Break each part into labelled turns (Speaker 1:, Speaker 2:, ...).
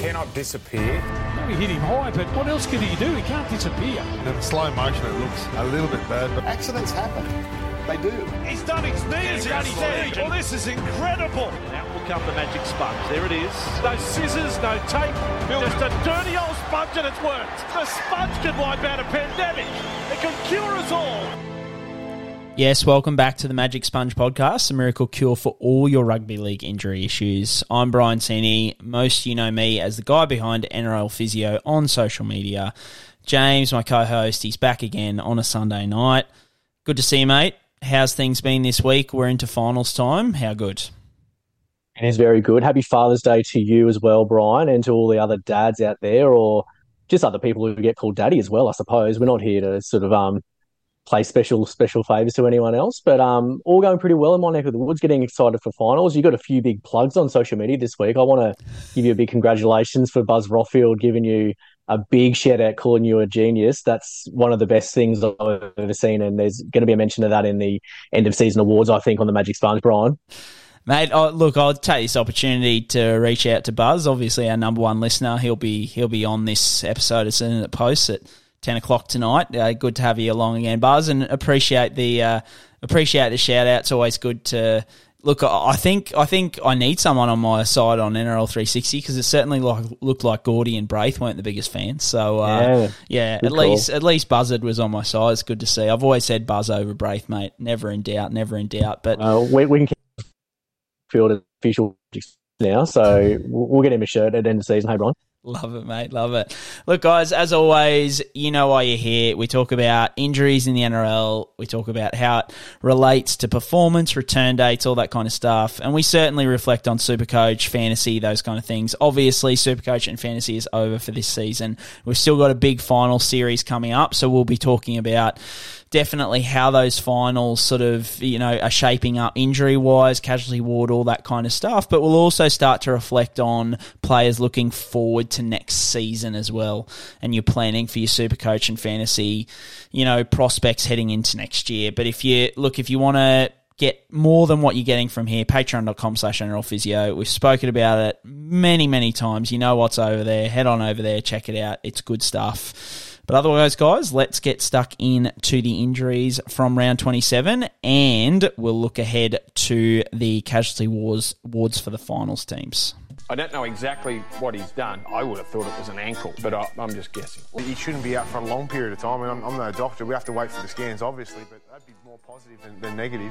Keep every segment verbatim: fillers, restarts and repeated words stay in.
Speaker 1: cannot disappear.
Speaker 2: Maybe hit him high, but what else can he do? He can't disappear.
Speaker 3: In slow motion, it looks a little bit bad. But
Speaker 4: accidents happen. They do.
Speaker 2: He's done his knees on his head. Well, this is incredible.
Speaker 5: Out will come the magic sponge. There it is.
Speaker 2: No scissors, no tape. Just a dirty old sponge and it's worked. The sponge can wipe out a pandemic. It can cure us all.
Speaker 6: Yes, welcome back to the Magic Sponge Podcast, a miracle cure for all your rugby league injury issues. I'm Brian Cini. Most you know me as the guy behind N R L Physio on social media. James, my co-host, he's back again on a Sunday night. Good to see you, mate. How's things been this week? We're into finals time. How good?
Speaker 7: It is very good. Happy Father's Day to you as well, Brian, and to all the other dads out there, or just other people who get called daddy as well, I suppose. We're not here to sort of um play special special favours to anyone else, but um, all going pretty well in my neck of the woods, getting excited for finals. You got a few big plugs on social media this week. I want to give you a big congratulations for Buzz Rothfield giving you a big shout out, calling you a genius. That's one of the best things I've ever seen, and there's going to be a mention of that in the end of season awards, I think, on the Magic Sponge, Brian.
Speaker 6: Mate, oh, look, I'll take this opportunity to reach out to Buzz, obviously our number one listener. He'll be he'll be on this episode as soon as it posts it. ten o'clock tonight. Uh, good to have you along again, Buzz, and appreciate the uh, appreciate the shout out. It's always good to look. I think I think I need someone on my side on N R L three sixty because it certainly like looked like Gordy and Braith weren't the biggest fans. So uh, yeah, yeah at call. least at least Buzzard was on my side. It's good to see. I've always said Buzz over Braith, mate. Never in doubt. Never in doubt. But
Speaker 7: uh, we, we can field official now, so we'll get him a shirt at the end of the season. Hey, Brian.
Speaker 6: Love it, mate. Love it. Look, guys, as always, you know why you're here. We talk about injuries in the N R L. We talk about how it relates to performance, return dates, all that kind of stuff. And we certainly reflect on Supercoach, fantasy, those kind of things. Obviously, Supercoach and fantasy is over for this season. We've still got a big final series coming up, so we'll be talking about definitely how those finals sort of, you know, are shaping up injury-wise, casualty ward, all that kind of stuff. But we'll also start to reflect on players looking forward to next season as well. And you're planning for your Supercoach and fantasy, you know, prospects heading into next year. But if you, look, if you want to get more than what you're getting from here, patreon.com slash NRL Physio. We've spoken about it many, many times. You know what's over there. Head on over there. Check it out. It's good stuff. But otherwise, guys, let's get stuck in to the injuries from round twenty-seven, and we'll look ahead to the casualty wars, wards for the finals teams.
Speaker 1: I don't know exactly what he's done. I would have thought it was an ankle, but I, I'm just guessing.
Speaker 3: He shouldn't be out for a long period of time. I mean, I'm, I'm no doctor. We have to wait for the scans, obviously, but that'd be more positive than, than negative.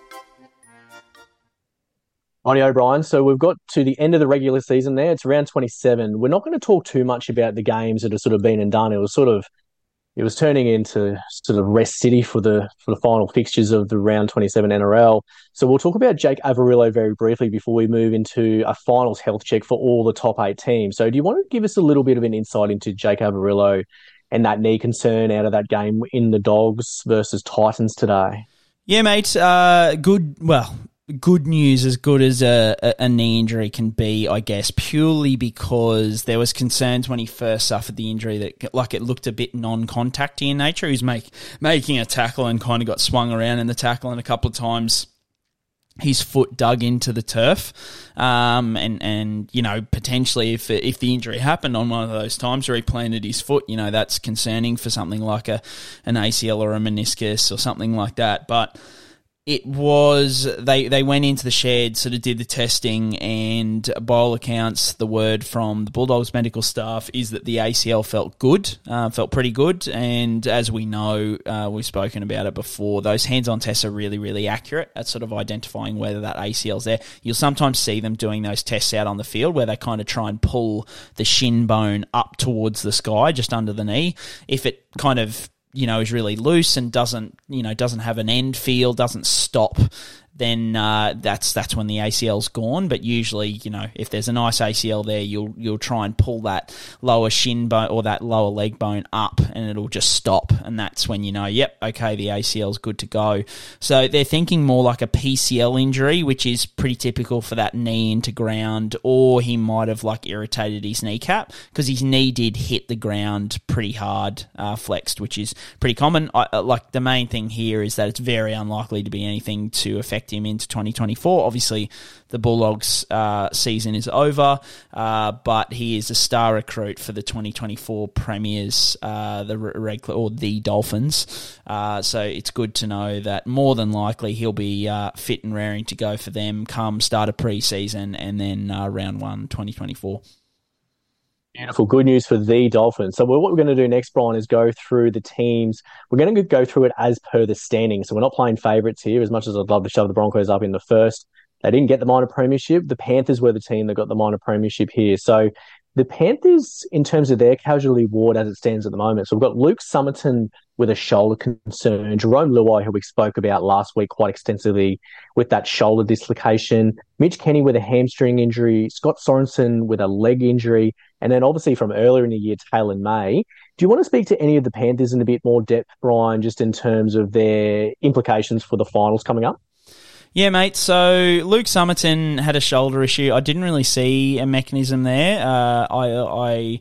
Speaker 7: Righty O'Brien, so we've got to the end of the regular season there. It's round twenty-seven. We're not going to talk too much about the games that have sort of been and done. It was sort of, it was turning into sort of rest city for the for the final fixtures of the round twenty-seven N R L. So we'll talk about Jake Averillo very briefly before we move into a finals health check for all the top eight teams. So do you want to give us a little bit of an insight into Jake Averillo and that knee concern out of that game in the Dogs versus Titans today?
Speaker 6: Yeah, mate. Uh, good, well... Good news, as good as a, a, a knee injury can be, I guess, purely because there was concerns when he first suffered the injury that, like, it looked a bit non-contacty in nature. He was make, making a tackle and kind of got swung around in the tackle, and a couple of times his foot dug into the turf. Um, and, and, you know, potentially if if the injury happened on one of those times where he planted his foot, you know, that's concerning for something like a an A C L or a meniscus or something like that. But it was, they, they went into the shed, sort of did the testing, and by all accounts, the word from the Bulldogs medical staff is that the A C L felt good, uh, felt pretty good, and as we know, uh, we've spoken about it before, those hands-on tests are really, really accurate at sort of identifying whether that A C L's there. You'll sometimes see them doing those tests out on the field where they kind of try and pull the shin bone up towards the sky, just under the knee. If it kind of, you know, is really loose and doesn't, you know, doesn't have an end feel, doesn't stop, then uh, that's that's when the A C L's gone. But usually, you know, if there's a nice A C L there, you'll you'll try and pull that lower shin bone or that lower leg bone up, and it'll just stop. And that's when you know, yep, okay, the A C L's good to go. So they're thinking more like a P C L injury, which is pretty typical for that knee into ground, or he might have like irritated his kneecap because his knee did hit the ground pretty hard, uh, flexed, which is pretty common. I, like the main thing here is that it's very unlikely to be anything to affect project him into twenty twenty-four. Obviously, the Bulldogs uh, season is over, uh, but he is a star recruit for the twenty twenty-four Premiers, uh, the Red or the Dolphins. Uh, so it's good to know that more than likely he'll be uh, fit and raring to go for them come start of pre-season and then uh, round one twenty twenty-four.
Speaker 7: Beautiful. Good news for the Dolphins. So what we're going to do next, Brian, is go through the teams. We're going to go through it as per the standing. So we're not playing favourites here, as much as I'd love to shove the Broncos up in the first. They didn't get the minor premiership. The Panthers were the team that got the minor premiership here. So the Panthers, in terms of their casualty ward as it stands at the moment, so we've got Luke Summerton with a shoulder concern, Jerome Luai, who we spoke about last week quite extensively with that shoulder dislocation, Mitch Kenny with a hamstring injury, Scott Sorensen with a leg injury, and then obviously from earlier in the year, Taylor May. Do you want to speak to any of the Panthers in a bit more depth, Brian, just in terms of their implications for the finals coming up?
Speaker 6: Yeah, mate. So Luke Summerton had a shoulder issue. I didn't really see a mechanism there. Uh, I, I,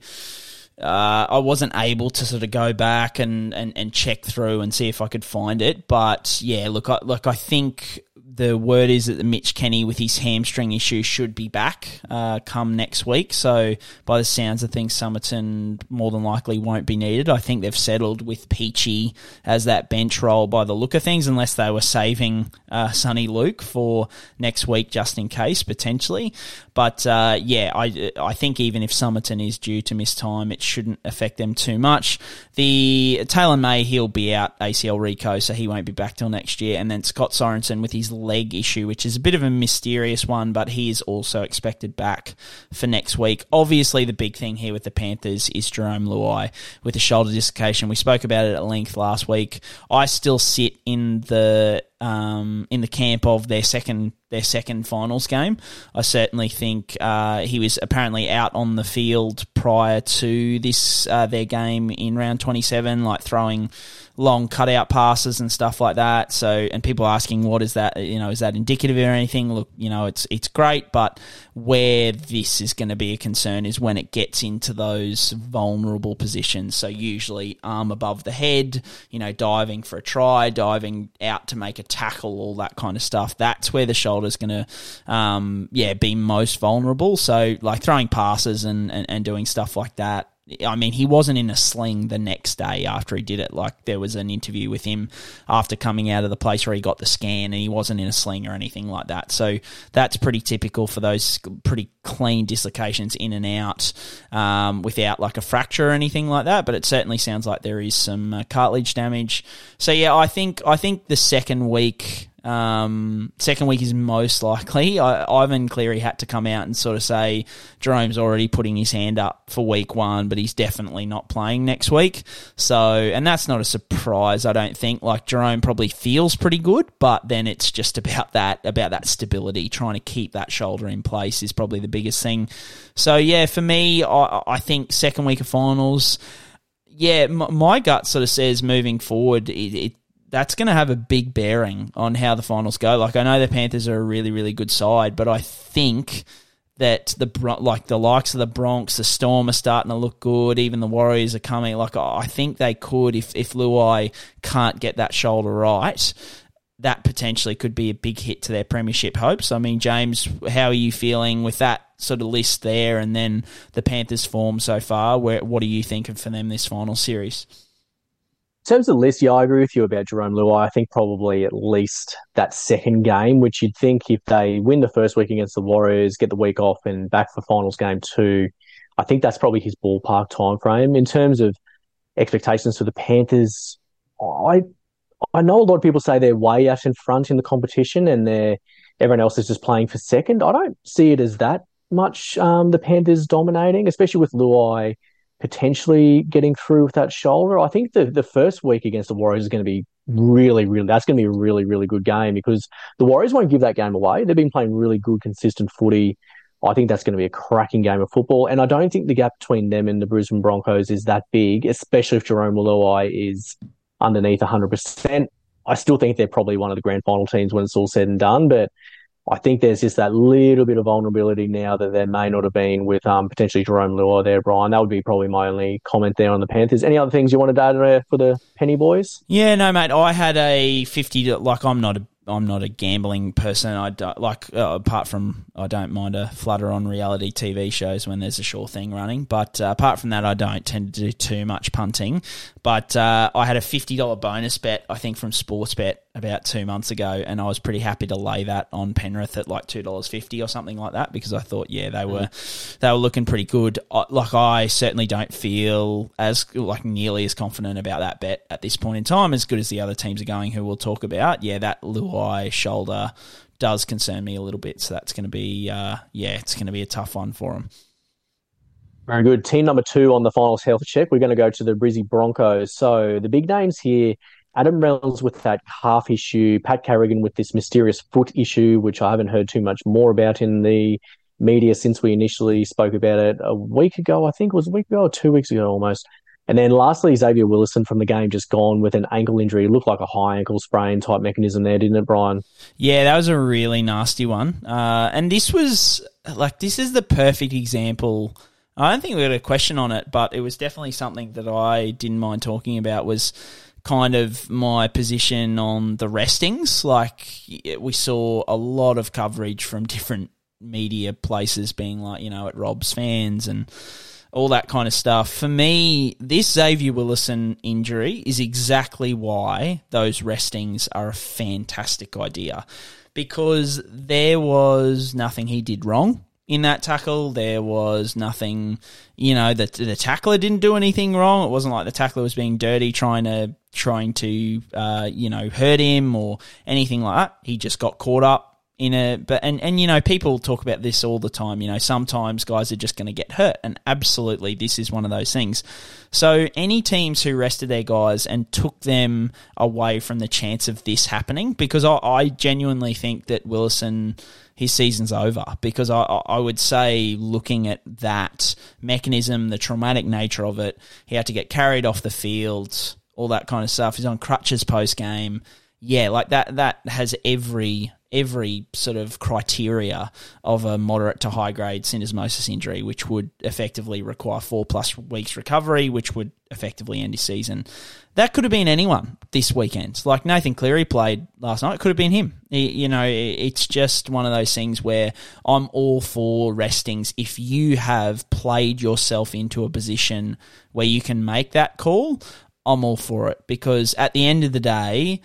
Speaker 6: uh, I wasn't able to sort of go back and, and, and check through and see if I could find it. But yeah, look, I, look, I think the word is that the Mitch Kenny with his hamstring issue should be back uh, come next week. So by the sounds of things, Summerton more than likely won't be needed. I think they've settled with Peachy as that bench role by the look of things, unless they were saving uh, Sonny Luke for next week just in case, potentially. But uh, yeah, I I think even if Summerton is due to miss time, it shouldn't affect them too much. The Taylor May, he'll be out A C L Rico, so he won't be back till next year. And then Scott Sorensen with his leg issue, which is a bit of a mysterious one, but he is also expected back for next week. Obviously, the big thing here with the Panthers is Jerome Luai with the shoulder dislocation. We spoke about it at length last week. I still sit in the um, in the camp of their second their second finals game. I certainly think uh, he was apparently out on the field prior to this uh, their game in round twenty-seven, like throwing long cutout passes and stuff like that. So, and people are asking, what is that? You know, is that indicative or anything? Look, you know, it's it's great, but where this is going to be a concern is when it gets into those vulnerable positions. So usually arm above the head, you know, diving for a try, diving out to make a tackle, all that kind of stuff. That's where the shoulder's going to, um, yeah, be most vulnerable. So like throwing passes and, and, and doing stuff like that. I mean, he wasn't in a sling the next day after he did it. Like, there was an interview with him after coming out of the place where he got the scan, and he wasn't in a sling or anything like that. So that's pretty typical for those pretty clean dislocations in and out um, without like a fracture or anything like that. But it certainly sounds like there is some uh, cartilage damage. So yeah, I think I think the second week. Um, second week is most likely. I, Ivan Cleary had to come out and sort of say Jerome's already putting his hand up for week one, but he's definitely not playing next week. So, and that's not a surprise, I don't think. Like, Jerome probably feels pretty good, but then it's just about that, about that stability. Trying to keep that shoulder in place is probably the biggest thing. So yeah, for me, I, I think second week of finals, yeah, my, my gut sort of says moving forward, it, it that's going to have a big bearing on how the finals go. Like, I know the Panthers are a really, really good side, but I think that the like the likes of the Bronx, the Storm are starting to look good. Even the Warriors are coming. Like, I think they could, if if Luai can't get that shoulder right, that potentially could be a big hit to their premiership hopes. I mean, James, how are you feeling with that sort of list there, and then the Panthers' form so far? Where what are you thinking for them this final series?
Speaker 7: In terms of the list, yeah, I agree with you about Jerome Luai. I think probably at least that second game, which you'd think if they win the first week against the Warriors, get the week off and back for finals game two, I think that's probably his ballpark time frame. In terms of expectations for the Panthers, I I know a lot of people say they're way out in front in the competition and they're everyone else is just playing for second. I don't see it as that much um, the Panthers dominating, especially with Luai potentially getting through with that shoulder. I think the, the first week against the Warriors is going to be really, really, that's going to be a really, really good game because the Warriors won't give that game away. They've been playing really good, consistent footy. I think that's going to be a cracking game of football. And I don't think the gap between them and the Brisbane Broncos is that big, especially if Jerome Luai is underneath one hundred percent. I still think they're probably one of the grand final teams when it's all said and done, but I think there's just that little bit of vulnerability now that there may not have been with um, potentially Jerome Luai there, Brian. That would be probably my only comment there on the Panthers. Any other things you wanted to add uh, for the Penny boys?
Speaker 6: Yeah, no, mate. I had a fifty, to, like I'm not a I'm not a gambling person. I don't, like uh, apart from I don't mind a flutter on reality T V shows when there's a sure thing running. But uh, apart from that, I don't tend to do too much punting. But uh, I had a fifty dollars bonus bet, I think, from Sportsbet about two months ago, and I was pretty happy to lay that on Penrith at like two dollars fifty or something like that, because I thought, yeah, they were they were looking pretty good. I, like I certainly don't feel as like nearly as confident about that bet at this point in time, as good as the other teams are going, who we'll talk about. Yeah, that Luai shoulder does concern me a little bit, so that's going to be uh, yeah, it's going to be a tough one for them.
Speaker 7: Very good. Team number two on the finals health check. We're going to go to the Brizzy Broncos. So the big names here: Adam Reynolds with that calf issue, Pat Carrigan with this mysterious foot issue, which I haven't heard too much more about in the media since we initially spoke about it a week ago. I think it was a week ago or two weeks ago almost. And then lastly, Xavier Willison from the game just gone with an ankle injury. It looked like a high ankle sprain type mechanism there, didn't it, Brian?
Speaker 6: Yeah, that was a really nasty one. Uh, and this was, like, this is the perfect example. I don't think we had a question on it, but it was definitely something that I didn't mind talking about, was kind of my position on the restings. Like, we saw a lot of coverage from different media places being like, you know, at Rob's fans and all that kind of stuff. For me, this Xavier Willison injury is exactly why those restings are a fantastic idea, because there was nothing he did wrong in that tackle. There was nothing, you know, the, the tackler didn't do anything wrong. It wasn't like the tackler was being dirty, trying to, trying to, uh, you know, hurt him or anything like that. He just got caught up in a, but, and, and, you know, people talk about this all the time. You know, sometimes guys are just going to get hurt, and absolutely this is one of those things. So any teams who rested their guys and took them away from the chance of this happening, because I, I genuinely think that Willison, his season's over, because I, I would say, looking at that mechanism, the traumatic nature of it, he had to get carried off the field, all that kind of stuff. He's on crutches post-game. Yeah, like that, that has every every sort of criteria of a moderate to high-grade syndesmosis injury, which would effectively require four-plus weeks recovery, which would effectively end his season. That could have been anyone this weekend. Like Nathan Cleary played last night. It could have been him. He, you know, it's just one of those things where I'm all for restings. If you have played yourself into a position where you can make that call, I'm all for it, because at the end of the day,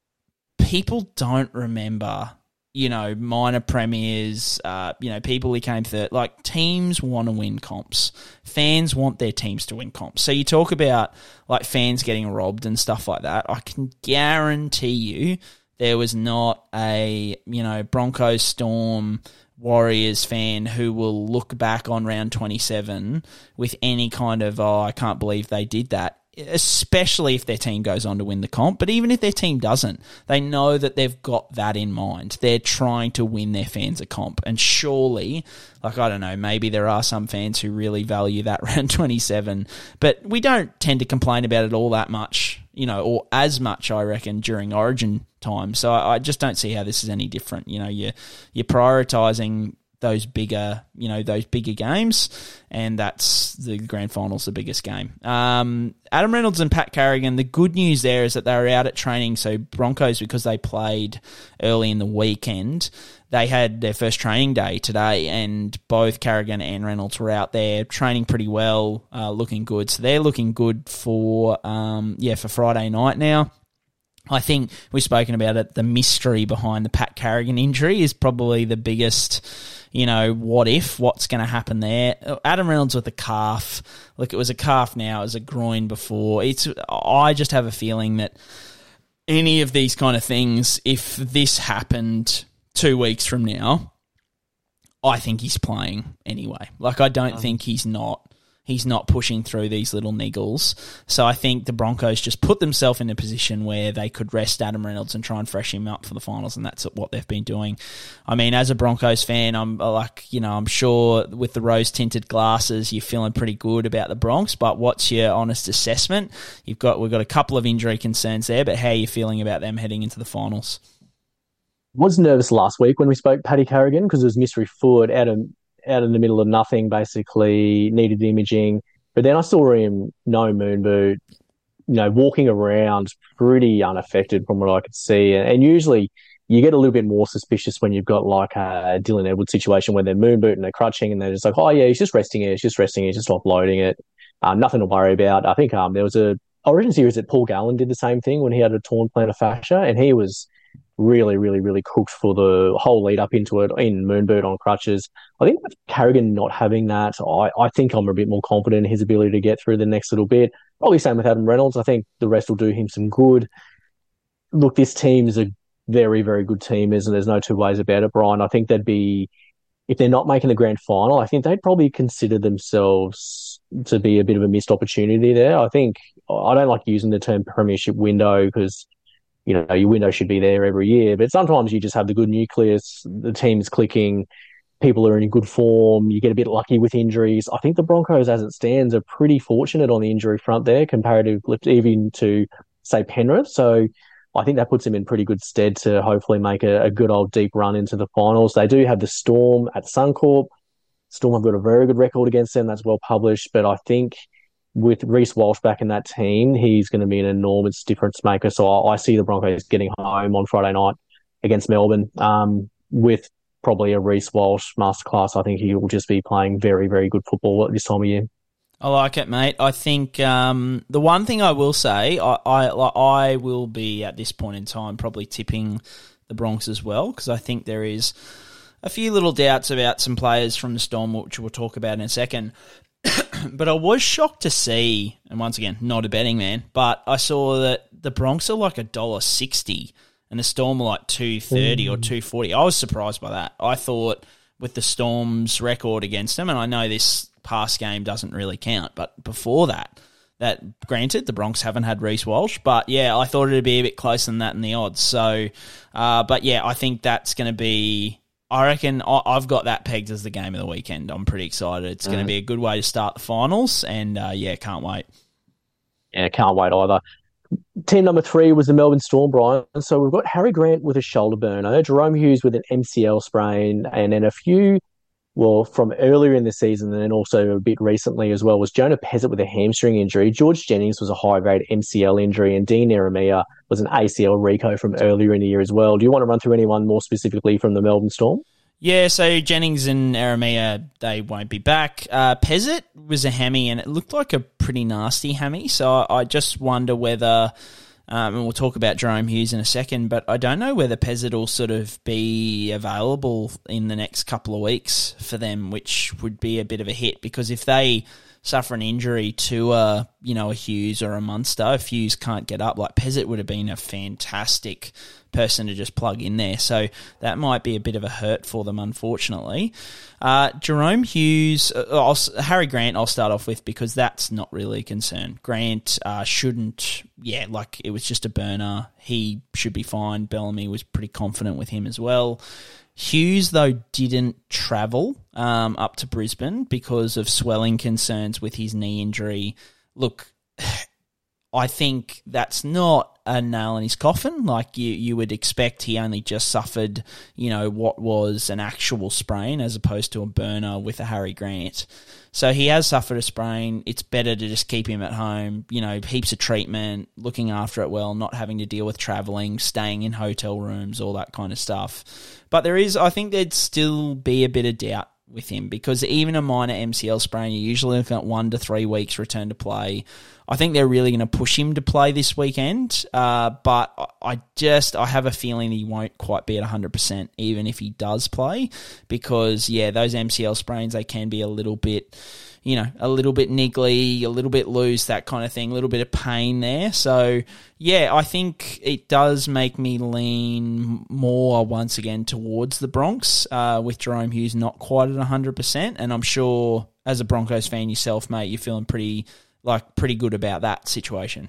Speaker 6: people don't remember, you know, minor premiers, uh, you know, people who came third. Like, teams want to win comps. Fans want their teams to win comps. So you talk about, like, fans getting robbed and stuff like that. I can guarantee you there was not a, you know, Broncos, Storm, Warriors fan who will look back on round twenty-seven with any kind of, oh, I can't believe they did that, especially if their team goes on to win the comp. But even if their team doesn't, they know that they've got that in mind. They're trying to win their fans a comp. And surely, like, I don't know, maybe there are some fans who really value that round twenty-seven, but we don't tend to complain about it all that much, you know, or as much, I reckon, during Origin time. So I, I just don't see how this is any different. You know, you're, you're prioritising those bigger, you know, those bigger games, and that's the grand final's the biggest game. Um, Adam Reynolds and Pat Carrigan, the good news there is that they were out at training. So Broncos, because they played early in the weekend, they had their first training day today, and both Carrigan and Reynolds were out there training pretty well, uh, looking good. So they're looking good for, um, yeah, for Friday night now. I think we've spoken about it. The mystery behind the Pat Carrigan injury is probably the biggest, you know, what if, what's going to happen there. Adam Reynolds with a calf. Look, it was a calf now. It was a groin before. It's. I just have a feeling that any of these kind of things, if this happened two weeks from now, I think he's playing anyway. Like, I don't um, think he's not. He's not pushing through these little niggles. So I think the Broncos just put themselves in a position where they could rest Adam Reynolds and try and fresh him up for the finals, and that's what they've been doing. I mean, as a Broncos fan, I'm like, you know, I'm sure with the rose-tinted glasses, you're feeling pretty good about the Bronx, but what's your honest assessment? You've got We've got a couple of injury concerns there, but how are you feeling about them heading into the finals?
Speaker 7: I was nervous last week when we spoke Paddy Carrigan, because it was mystery forward, Adam out in the middle of nothing, basically, needed imaging. But then I saw him, no moon boot, you know, walking around pretty unaffected from what I could see. And, and usually you get a little bit more suspicious when you've got like a Dylan Edwards situation where they're moon boot and they're crutching and they're just like, oh yeah, he's just resting it, he's just resting it, he's just offloading it. Um, nothing to worry about. I think um, there was a Origin series that Paul Gallen did the same thing when he had a torn plantar fascia, and he was really, really, really cooked for the whole lead up into it in moon boot on crutches. I think with Carrigan not having that, I, I think I'm a bit more confident in his ability to get through the next little bit. Probably same with Adam Reynolds. I think the rest will do him some good. Look, this team is a very, very good team, isn't there? There's no two ways about it, Brian. I think they'd be, if they're not making the grand final, I think they'd probably consider themselves to be a bit of a missed opportunity there. I think, I don't like using the term premiership window because, you know, your window should be there every year, but sometimes you just have the good nucleus, the team's clicking, people are in good form, you get a bit lucky with injuries. I think the Broncos, as it stands, are pretty fortunate on the injury front there, comparatively even to, say, Penrith. So I think that puts them in pretty good stead to hopefully make a, a good old deep run into the finals. They do have the Storm at Suncorp. Storm have got a very good record against them. That's well published. But I think with Reece Walsh back in that team, he's going to be an enormous difference maker. So I, I see the Broncos getting home on Friday night against Melbourne um, with probably a Reece Walsh masterclass. I think he will just be playing very, very good football at this time of year.
Speaker 6: I like it, mate. I think um, the one thing I will say, I, I like, I will be at this point in time probably tipping the Bronx as well, because I think there is a few little doubts about some players from the Storm, which we'll talk about in a second. But I was shocked to see, and once again, not a betting man, but I saw that the Bronx are like a dollar sixty and the Storm are like two thirty mm. or two forty. I was surprised by that. I thought with the Storm's record against them, and I know this past game doesn't really count, but before that, that granted, the Bronx haven't had Reece Walsh, but yeah, I thought it'd be a bit closer than that in the odds. So, uh, but yeah, I think that's going to be, I reckon I, I've got that pegged as the game of the weekend. I'm pretty excited. It's mm. going to be a good way to start the finals, and uh, yeah, can't wait.
Speaker 7: Yeah, can't wait either. Team number three was the Melbourne Storm, Brian. So we've got Harry Grant with a shoulder burner, Jerome Hughes with an M C L sprain, and then a few, well, from earlier in the season and then also a bit recently as well, was Jonah Pezzett with a hamstring injury. George Jennings was a high-grade M C L injury, and Dean Eremia was an A C L Rico from earlier in the year as well. Do you want to run through anyone more specifically from the Melbourne Storm?
Speaker 6: Yeah, so Jennings and Eremia, they won't be back. Uh, Pezzett was a hammy, and it looked like a pretty nasty hammy, so I, I just wonder whether, um, and we'll talk about Jerome Hughes in a second, but I don't know whether Pezzett will sort of be available in the next couple of weeks for them, which would be a bit of a hit, because if they suffer an injury to a, you know, a Hughes or a Munster, if Hughes can't get up, like Pezzett would have been a fantastic person to just plug in there. So that might be a bit of a hurt for them, unfortunately. Uh, Jerome Hughes, uh, I'll, Harry Grant I'll start off with, because that's not really a concern. Grant uh, shouldn't, yeah, like it was just a burner. He should be fine. Bellamy was pretty confident with him as well. Hughes, though, didn't travel um, up to Brisbane because of swelling concerns with his knee injury. Look, I think that's not a nail in his coffin. Like you, you would expect, he only just suffered, you know, what was an actual sprain as opposed to a burner with a Harry Grant. So he has suffered a sprain. It's better to just keep him at home, you know, heaps of treatment, looking after it well, not having to deal with travelling, staying in hotel rooms, all that kind of stuff. But there is, I think there'd still be a bit of doubt with him, because even a minor M C L sprain, you're usually looking at one to three weeks return to play. I think they're really going to push him to play this weekend, uh, but I just I have a feeling he won't quite be at one hundred percent even if he does play, because, yeah, those M C L sprains, they can be a little bit, you know, a little bit niggly, a little bit loose, that kind of thing, a little bit of pain there. So, yeah, I think it does make me lean more once again towards the Bronx, uh, with Jerome Hughes not quite at one hundred percent, and I'm sure as a Broncos fan yourself, mate, you're feeling pretty... like pretty good about that situation.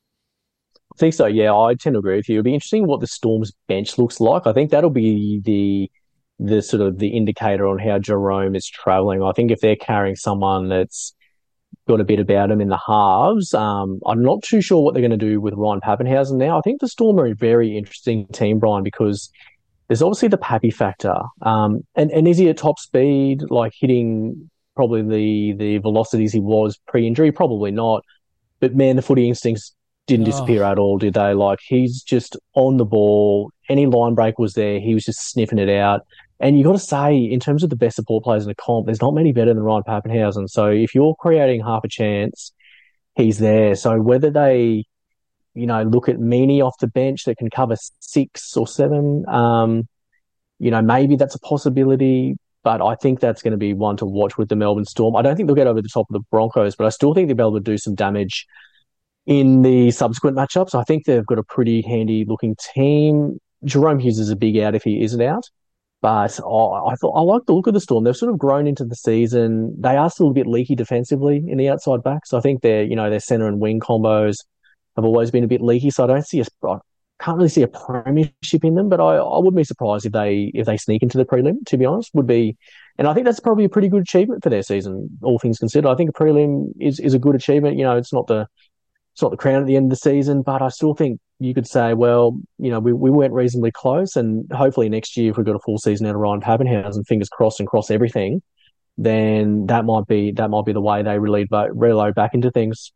Speaker 7: I think so, yeah. I tend to agree with you. It'll be interesting what the Storm's bench looks like. I think that'll be the the sort of the indicator on how Jerome is travelling. I think if they're carrying someone that's got a bit about him in the halves, um, I'm not too sure what they're going to do with Ryan Pappenhausen now. I think the Storm are a very interesting team, Brian, because there's obviously the Pappy factor. Um, and, and is he at top speed, like hitting probably the the velocities he was pre-injury? Probably not. But, man, the footy instincts didn't disappear
Speaker 6: Oh.
Speaker 7: at all, did they? Like, he's just on the ball. Any line break was there. He was just sniffing it out. And you got to say, in terms of the best support players in the comp, there's not many better than Ryan Pappenhausen. So if you're creating half a chance, he's there. So whether they, you know, look at Meany off the bench that can cover six or seven, um, you know, maybe that's a possibility. But I think that's going to be one to watch with the Melbourne Storm. I don't think they'll get over the top of the Broncos, but I still think they'll be able to do some damage in the subsequent matchups. I think they've got a pretty handy-looking team. Jerome Hughes is a big out if he isn't out. But oh, I thought I like the look of the Storm. They've sort of grown into the season. They are still a bit leaky defensively in the outside backs. I think their, you know, their centre and wing combos have always been a bit leaky. So I don't see a, I can't really see a premiership in them. But I, I wouldn't be surprised if they if they sneak into the prelim. To be honest, would be, and I think that's probably a pretty good achievement for their season, all things considered. I think a prelim is is a good achievement. You know, it's not the it's not the crown at the end of the season, but I still think you could say, well, you know, we, we went reasonably close, and hopefully next year, if we've got a full season out of Ryan Pappenhausen, fingers crossed and cross everything, then that might be that might be the way they reload, reload back into things.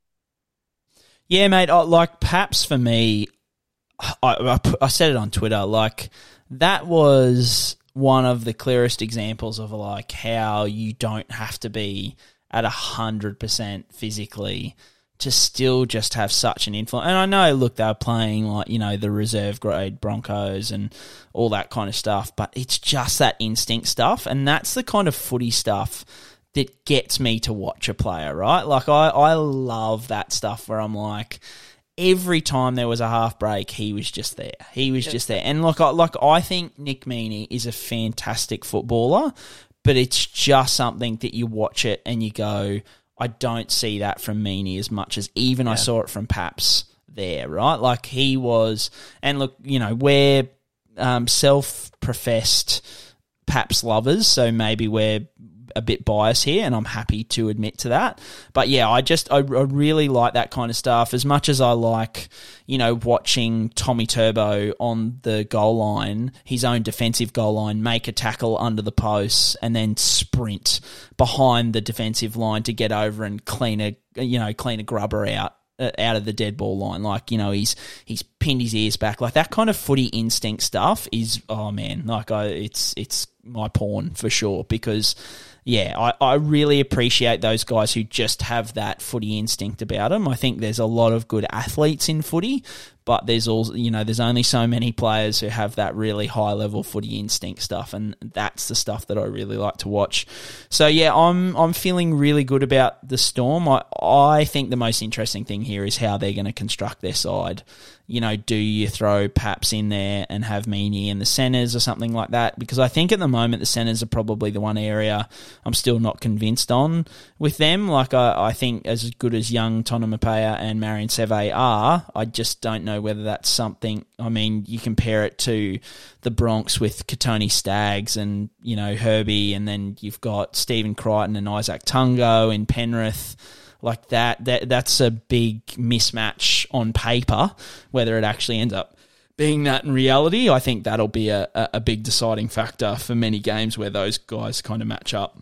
Speaker 6: Yeah, mate. I, like Paps for me, I, I, I said it on Twitter. Like that was one of the clearest examples of like how you don't have to be at a hundred percent physically to still just have such an influence. And I know, look, they're playing like, you know, the reserve grade Broncos and all that kind of stuff, but it's just that instinct stuff. And that's the kind of footy stuff that gets me to watch a player, right? Like I, I love that stuff where I'm like, every time there was a half break, he was just there. He was yeah. just there. And look, I, like I think Nick Meany is a fantastic footballer, but it's just something that you watch it and you go, I don't see that from Meany as much as even yeah. I saw it from Paps there, right? Like he was, and look, you know, we're um, self-professed Paps lovers, so maybe we're a bit biased here, and I'm happy to admit to that. But yeah, I just, I, I really like that kind of stuff as much as I like, you know, watching Tommy Turbo on the goal line, his own defensive goal line, make a tackle under the posts and then sprint behind the defensive line to get over and clean a, you know, clean a grubber out. Out of the dead ball line, like, you know, he's he's pinned his ears back, like that kind of footy instinct stuff is, oh man, like I, it's it's my porn for sure, because yeah, I, I really appreciate those guys who just have that footy instinct about them. I think there's a lot of good athletes in footy, but there's also, you know, there's only so many players who have that really high level footy instinct stuff, and that's the stuff that I really like to watch. So yeah, I'm I'm feeling really good about the Storm. I I think the most interesting thing here is how they're going to construct their side. You know, do you throw Paps in there and have Meany in the centres or something like that? Because I think at the moment the centres are probably the one area I'm still not convinced on with them. Like I, I think as good as young Tonamapea and Marion Seve are, I just don't know whether that's something. I mean, you compare it to the Bronx with Katoni Staggs and, you know, Herbie, and then you've got Stephen Crichton and Isaac Tungo in Penrith. Like that, that, that's a big mismatch on paper. Whether it actually ends up being that in reality, I think that'll be a, a big deciding factor for many games where those guys kind of match up.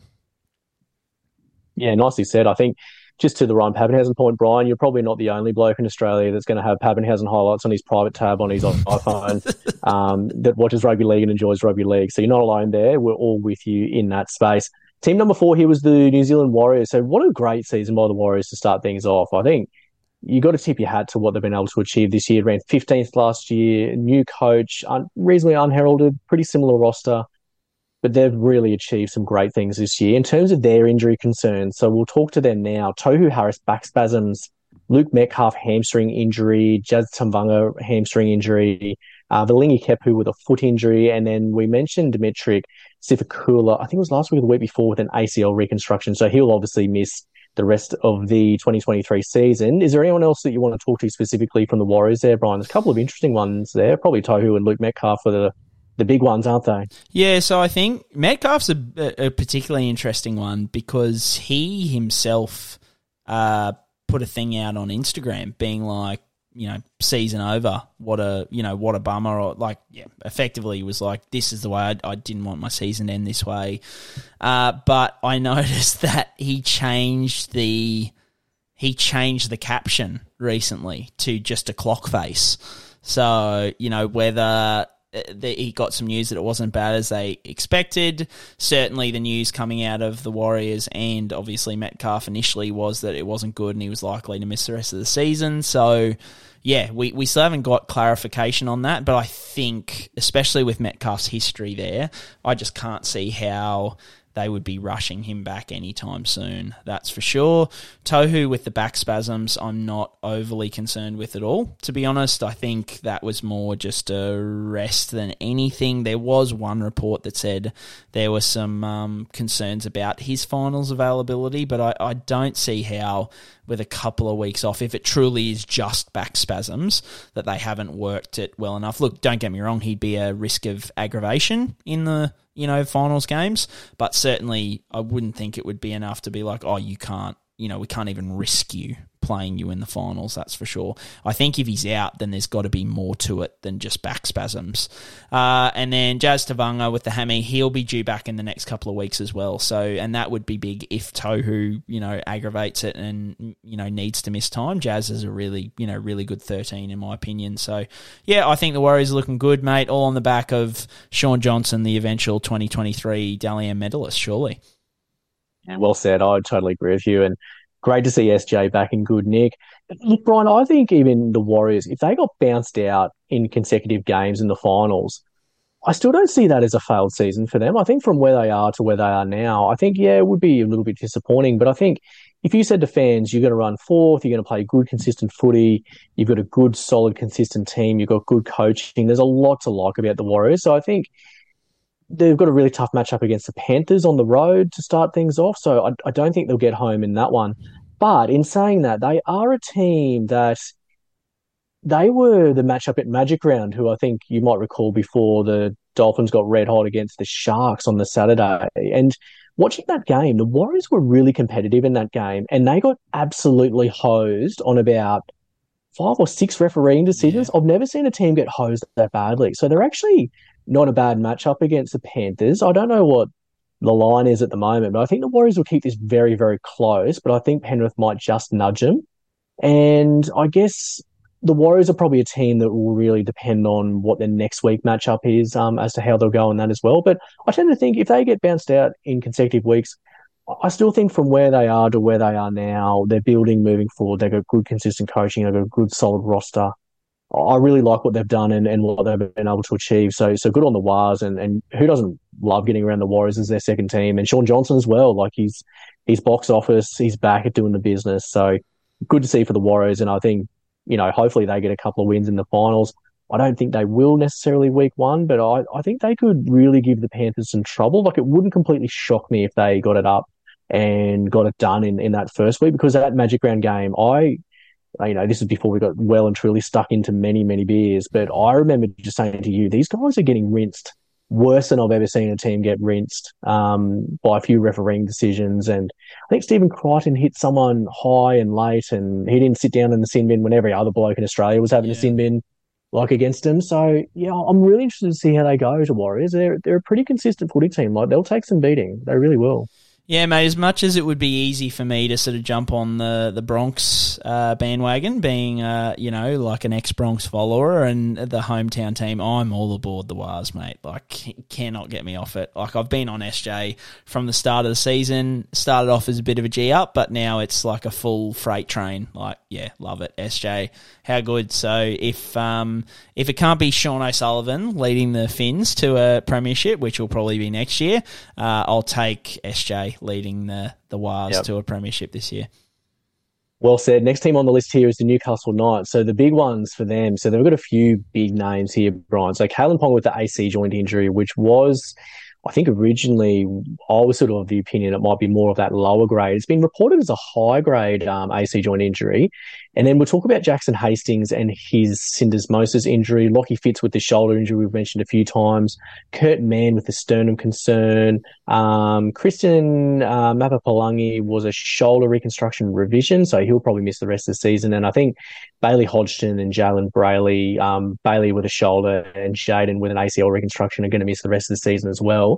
Speaker 7: Yeah, nicely said. I think just to the Ryan Pappenhausen point, Brian, you're probably not the only bloke in Australia that's going to have Pappenhausen highlights on his private tab on his iPhone um, that watches rugby league and enjoys rugby league. So you're not alone there. We're all with you in that space. Team number four here was the New Zealand Warriors. So what a great season by the Warriors to start things off. I think you got to tip your hat to what they've been able to achieve this year. Ran fifteenth last year, new coach, un- reasonably unheralded, pretty similar roster, but they've really achieved some great things this year in terms of their injury concerns. So we'll talk to them now. Tohu Harris, back spasms, Luke Metcalf, hamstring injury, Jazz Tamvanga, hamstring injury, uh, Valingi Kepu with a foot injury, and then we mentioned Dimitri Sifakula, I think it was last week or the week before, with an A C L reconstruction. So he'll obviously miss the rest of the twenty twenty-three season. Is there anyone else that you want to talk to specifically from the Warriors there, Brian? There's a couple of interesting ones there. Probably Tohu and Luke Metcalf are the, the big ones, aren't they? Yeah,
Speaker 6: so I think Metcalf's a, a particularly interesting one because he himself uh, put a thing out on Instagram being like, you know, season over, what a, you know, what a bummer, or like, yeah, effectively was like, this is the way, I, I didn't want my season to end this way. Uh, but I noticed that he changed the, he changed the caption recently to just a clock face. So, you know, whether he got some news that it wasn't bad as they expected. Certainly the news coming out of the Warriors and obviously Metcalf initially was that it wasn't good and he was likely to miss the rest of the season. So, yeah, we, we still haven't got clarification on that, but I think, especially with Metcalf's history there, I just can't see how they would be rushing him back anytime soon. That's for sure. Tohu with the back spasms, I'm not overly concerned with at all. To be honest, I think that was more just a rest than anything. There was one report that said there were some um, concerns about his finals availability, but I, I don't see how, with a couple of weeks off, if it truly is just back spasms, that they haven't worked it well enough. Look, don't get me wrong, he'd be a risk of aggravation in the, you know, finals games, but certainly I wouldn't think it would be enough to be like, oh, you can't, you know, we can't even risk you playing you in the finals, that's for sure. I think if he's out, then there's got to be more to it than just back spasms. Uh, and then Jazz Tavanga with the hammy, he'll be due back in the next couple of weeks as well. So, and that would be big if Tohu, you know, aggravates it and, you know, needs to miss time. Jazz is a really, you know, really good thirteen in my opinion. So, yeah, I think the Warriors are looking good, mate, all on the back of Sean Johnson, the eventual twenty twenty-three Dally M medalist, surely.
Speaker 7: Yeah, well said. I totally agree with you. And great to see S J back in good nick. Look, Brian, I think even the Warriors, if they got bounced out in consecutive games in the finals, I still don't see that as a failed season for them. I think from where they are to where they are now, I think, yeah, it would be a little bit disappointing. But I think if you said to fans, you're going to run fourth, you're going to play good, consistent footy, you've got a good, solid, consistent team, you've got good coaching, there's a lot to like about the Warriors. So I think they've got a really tough matchup against the Panthers on the road to start things off. So I, I don't think they'll get home in that one. But in saying that, they are a team that they were the matchup at Magic Round, who I think you might recall before the Dolphins got red hot against the Sharks on the Saturday. And watching that game, the Warriors were really competitive in that game, and they got absolutely hosed on about five or six refereeing decisions. Yeah. I've never seen a team get hosed that badly. So they're actually not a bad matchup against the Panthers. I don't know what the line is at the moment, but I think the Warriors will keep this very, very close, but I think Penrith might just nudge them. And I guess the Warriors are probably a team that will really depend on what their next week matchup is um, as to how they'll go in that as well. But I tend to think if they get bounced out in consecutive weeks, I still think from where they are to where they are now, they're building moving forward. They've got good, consistent coaching. They've got a good, solid roster. I really like what they've done and, and what they've been able to achieve. So so good on the Wars, and, and who doesn't love getting around the Warriors as their second team? And Sean Johnson as well. Like he's he's box office, he's back at doing the business. So good to see for the Warriors. And I think, you know, hopefully they get a couple of wins in the finals. I don't think they will necessarily week one, but I, I think they could really give the Panthers some trouble. Like it wouldn't completely shock me if they got it up and got it done in, in that first week, because that Magic Round game, I... You know, this is before we got well and truly stuck into many, many beers. But I remember just saying to you, these guys are getting rinsed worse than I've ever seen a team get rinsed um, by a few refereeing decisions. And I think Stephen Crichton hit someone high and late, and he didn't sit down in the sin bin when every other bloke in Australia was having yeah. a sin bin like against him. So, yeah, I'm really interested to see how they go to Warriors. They're, they're a pretty consistent footy team. Like, they'll take some beating. They really will.
Speaker 6: Yeah, mate, as much as it would be easy for me to sort of jump on the, the Bronx uh, bandwagon, being, uh, you know, like an ex-Bronx follower and the hometown team, I'm all aboard the Wars, mate. Like, cannot get me off it. Like, I've been on S J from the start of the season, started off as a bit of a G-up, but now it's like a full freight train. Like, yeah, love it. S J, how good. So if um, if it can't be Sean O'Sullivan leading the Finns to a premiership, which will probably be next year, uh, I'll take S J leading the, the Wars yep. to a premiership this year.
Speaker 7: Well said. Next team on the list here is the Newcastle Knights. So the big ones for them, so they've got a few big names here, Brian. So Kalen Ponga with the A C joint injury, which was, I think originally I was sort of of the opinion it might be more of that lower grade. It's been reported as a high grade um, A C joint injury. And then we'll talk about Jackson Hastings and his syndesmosis injury. Lockie Fitz with the shoulder injury we've mentioned a few times. Kurt Mann with the sternum concern. Um, Kristen uh, Mapapalangi was a shoulder reconstruction revision, so he'll probably miss the rest of the season. And I think Bailey Hodgson and Jalen Brayley, um, Bailey with a shoulder and Jaden with an A C L reconstruction are going to miss the rest of the season as well.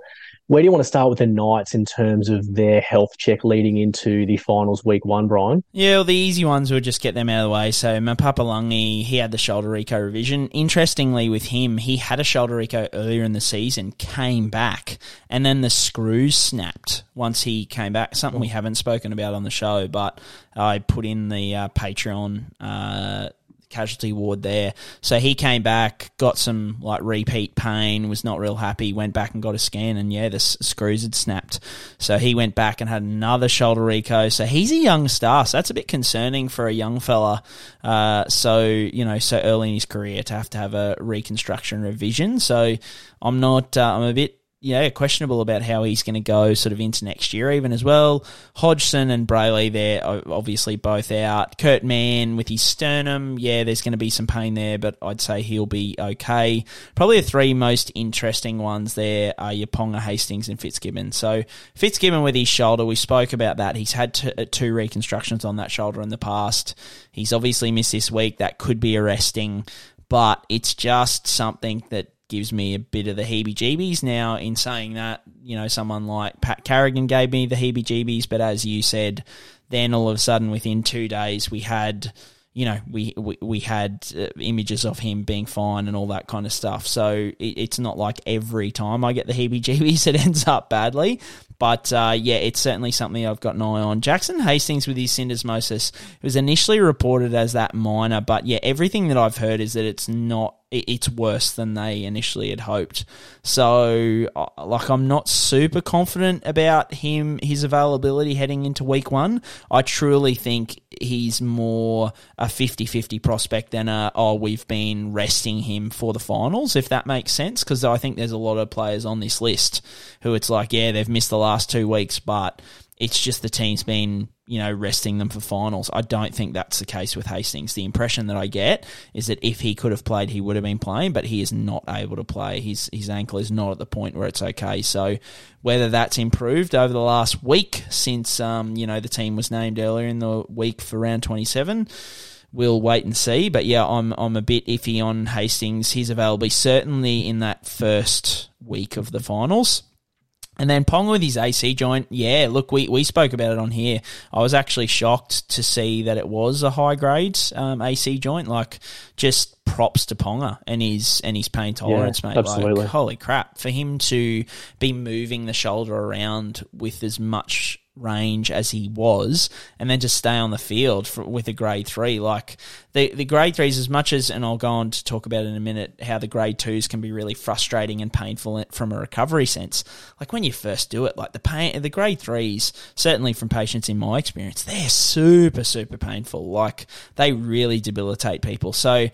Speaker 7: Where do you want to start with the Knights in terms of their health check leading into the finals week one, Brian?
Speaker 6: Yeah, well, the easy ones will just get them out of the way. So Mapapalangi, he had the shoulder reco revision. Interestingly, with him, he had a shoulder reco earlier in the season, came back, and then the screws snapped once he came back. Something we haven't spoken about on the show, but I put in the uh, Patreon uh casualty ward there. So he came back, got some like repeat pain, was not real happy, went back and got a scan, and yeah, the s- screws had snapped. So he went back and had another shoulder reco. So he's a young star, so that's a bit concerning for a young fella. Uh, so, you know, so early in his career to have to have a reconstruction revision. So I'm not, uh, I'm a bit, yeah, questionable about how he's going to go sort of into next year even as well. Hodgson and Brayley, they're obviously both out. Kurt Mann with his sternum, yeah, there's going to be some pain there, but I'd say he'll be okay. Probably the three most interesting ones there are your Ponga, Hastings and Fitzgibbon. So Fitzgibbon with his shoulder, we spoke about that. He's had t- two reconstructions on that shoulder in the past. He's obviously missed this week. That could be arresting, but it's just something that gives me a bit of the heebie-jeebies. Now, in saying that, you know, someone like Pat Carrigan gave me the heebie-jeebies, but as you said, then all of a sudden within two days we had, you know, we we, we had uh, images of him being fine and all that kind of stuff. So it, it's not like every time I get the heebie-jeebies it ends up badly. But, uh, yeah, it's certainly something I've got an eye on. Jackson Hastings with his syndesmosis, it was initially reported as that minor, but, yeah, everything that I've heard is that it's not, it's worse than they initially had hoped. So, like, I'm not super confident about him, his availability heading into week one. I truly think he's more a fifty-fifty prospect than a, oh, we've been resting him for the finals, if that makes sense, because I think there's a lot of players on this list who it's like, yeah, they've missed the last two weeks, but it's just the team's been, you know, resting them for finals. I don't think that's the case with Hastings. The impression that I get is that if he could have played, he would have been playing, but he is not able to play. His his ankle is not at the point where it's okay. So whether that's improved over the last week since, um, you know, the team was named earlier in the week for round twenty-seven, we'll wait and see. But yeah, I'm I'm a bit iffy on Hastings. His availability certainly in that first week of the finals. And then Pong with his A C joint, yeah, look, we, we spoke about it on here. I was actually shocked to see that it was a high-grade um, A C joint. Like, just props to Ponga and his and his pain tolerance,
Speaker 7: yeah,
Speaker 6: mate.
Speaker 7: Absolutely.
Speaker 6: Like, holy crap. For him to be moving the shoulder around with as much range as he was and then just stay on the field for, with a grade three. Like, the, the grade threes, as much as, and I'll go on to talk about in a minute, how the grade twos can be really frustrating and painful from a recovery sense. Like, when you first do it, like the pain, the grade threes, certainly from patients in my experience, they're super, super painful. Like, they really debilitate people. So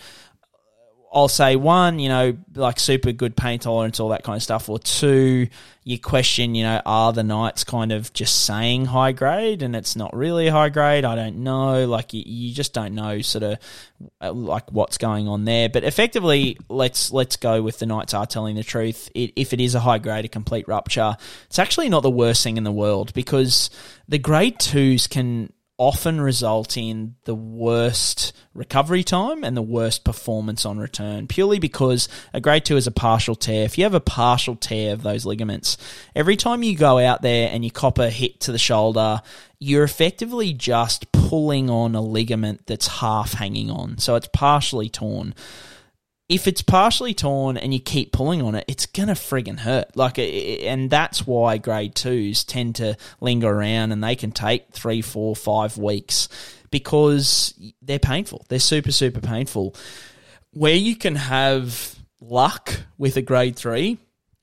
Speaker 6: I'll say one, you know, like super good pain tolerance, all that kind of stuff, or two, you question, you know, are the Knights kind of just saying high grade and it's not really high grade? I don't know. Like, you, you just don't know sort of uh, like what's going on there. But effectively, let's let's go with the Knights are telling the truth. It, if it is a high grade, a complete rupture, it's actually not the worst thing in the world, because the grade twos can often result in the worst recovery time and the worst performance on return, purely because a grade two is a partial tear. If you have a partial tear of those ligaments, every time you go out there and you cop a hit to the shoulder, you're effectively just pulling on a ligament that's half hanging on. So it's partially torn. If it's partially torn and you keep pulling on it, it's going to friggin' hurt. Like, and that's why grade twos tend to linger around and they can take three, four, five weeks because they're painful. They're super, super painful. Where you can have luck with a grade three,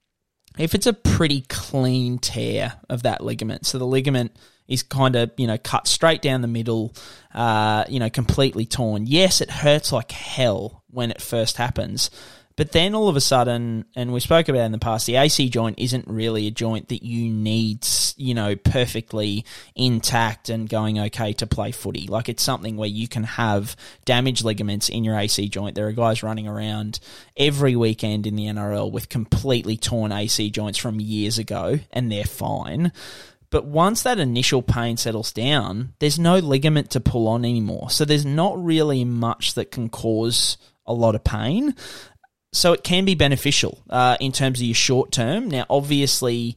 Speaker 6: if it's a pretty clean tear of that ligament, so the ligament is kind of, you know, cut straight down the middle, uh, you know, completely torn. Yes, it hurts like hell when it first happens, but then all of a sudden, and we spoke about it in the past, the A C joint isn't really a joint that you need, you know, perfectly intact and going okay to play footy. Like, it's something where you can have damaged ligaments in your A C joint. There are guys running around every weekend in the N R L with completely torn A C joints from years ago, and they're fine. But once that initial pain settles down, there's no ligament to pull on anymore. So there's not really much that can cause a lot of pain. So it can be beneficial uh, in terms of your short term. Now, obviously,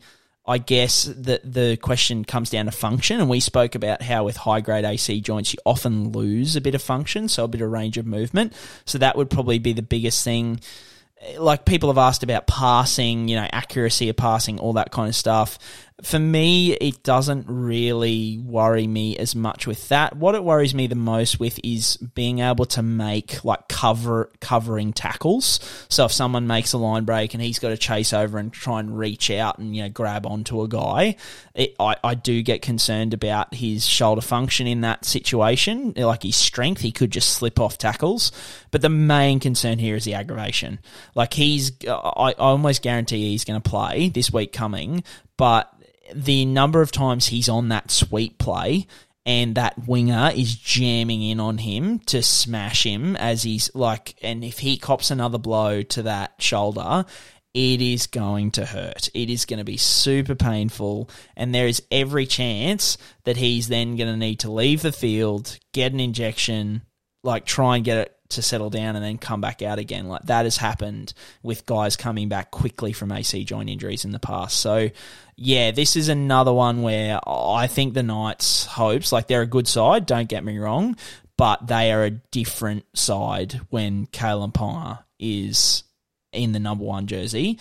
Speaker 6: I guess that the question comes down to function, and we spoke about how with high-grade A C joints you often lose a bit of function, so a bit of range of movement. So that would probably be the biggest thing. Like, people have asked about passing, you know, accuracy of passing, all that kind of stuff. For me, it doesn't really worry me as much with that. What it worries me the most with is being able to make, like, cover covering tackles. So if someone makes a line break and he's got to chase over and try and reach out and, you know, grab onto a guy, it, I, I do get concerned about his shoulder function in that situation. Like, his strength, he could just slip off tackles. But the main concern here is the aggravation. Like, he's, I, I almost guarantee he's going to play this week coming, but the number of times he's on that sweep play and that winger is jamming in on him to smash him as he's like, and if he cops another blow to that shoulder, it is going to hurt. It is going to be super painful, and there is every chance that he's then going to need to leave the field, get an injection, like try and get it to settle down and then come back out again. Like, that has happened with guys coming back quickly from A C joint injuries in the past. So, yeah, this is another one where I think the Knights' hopes, like, they're a good side, don't get me wrong, but they are a different side when Kalyn Ponga is in the number one jersey.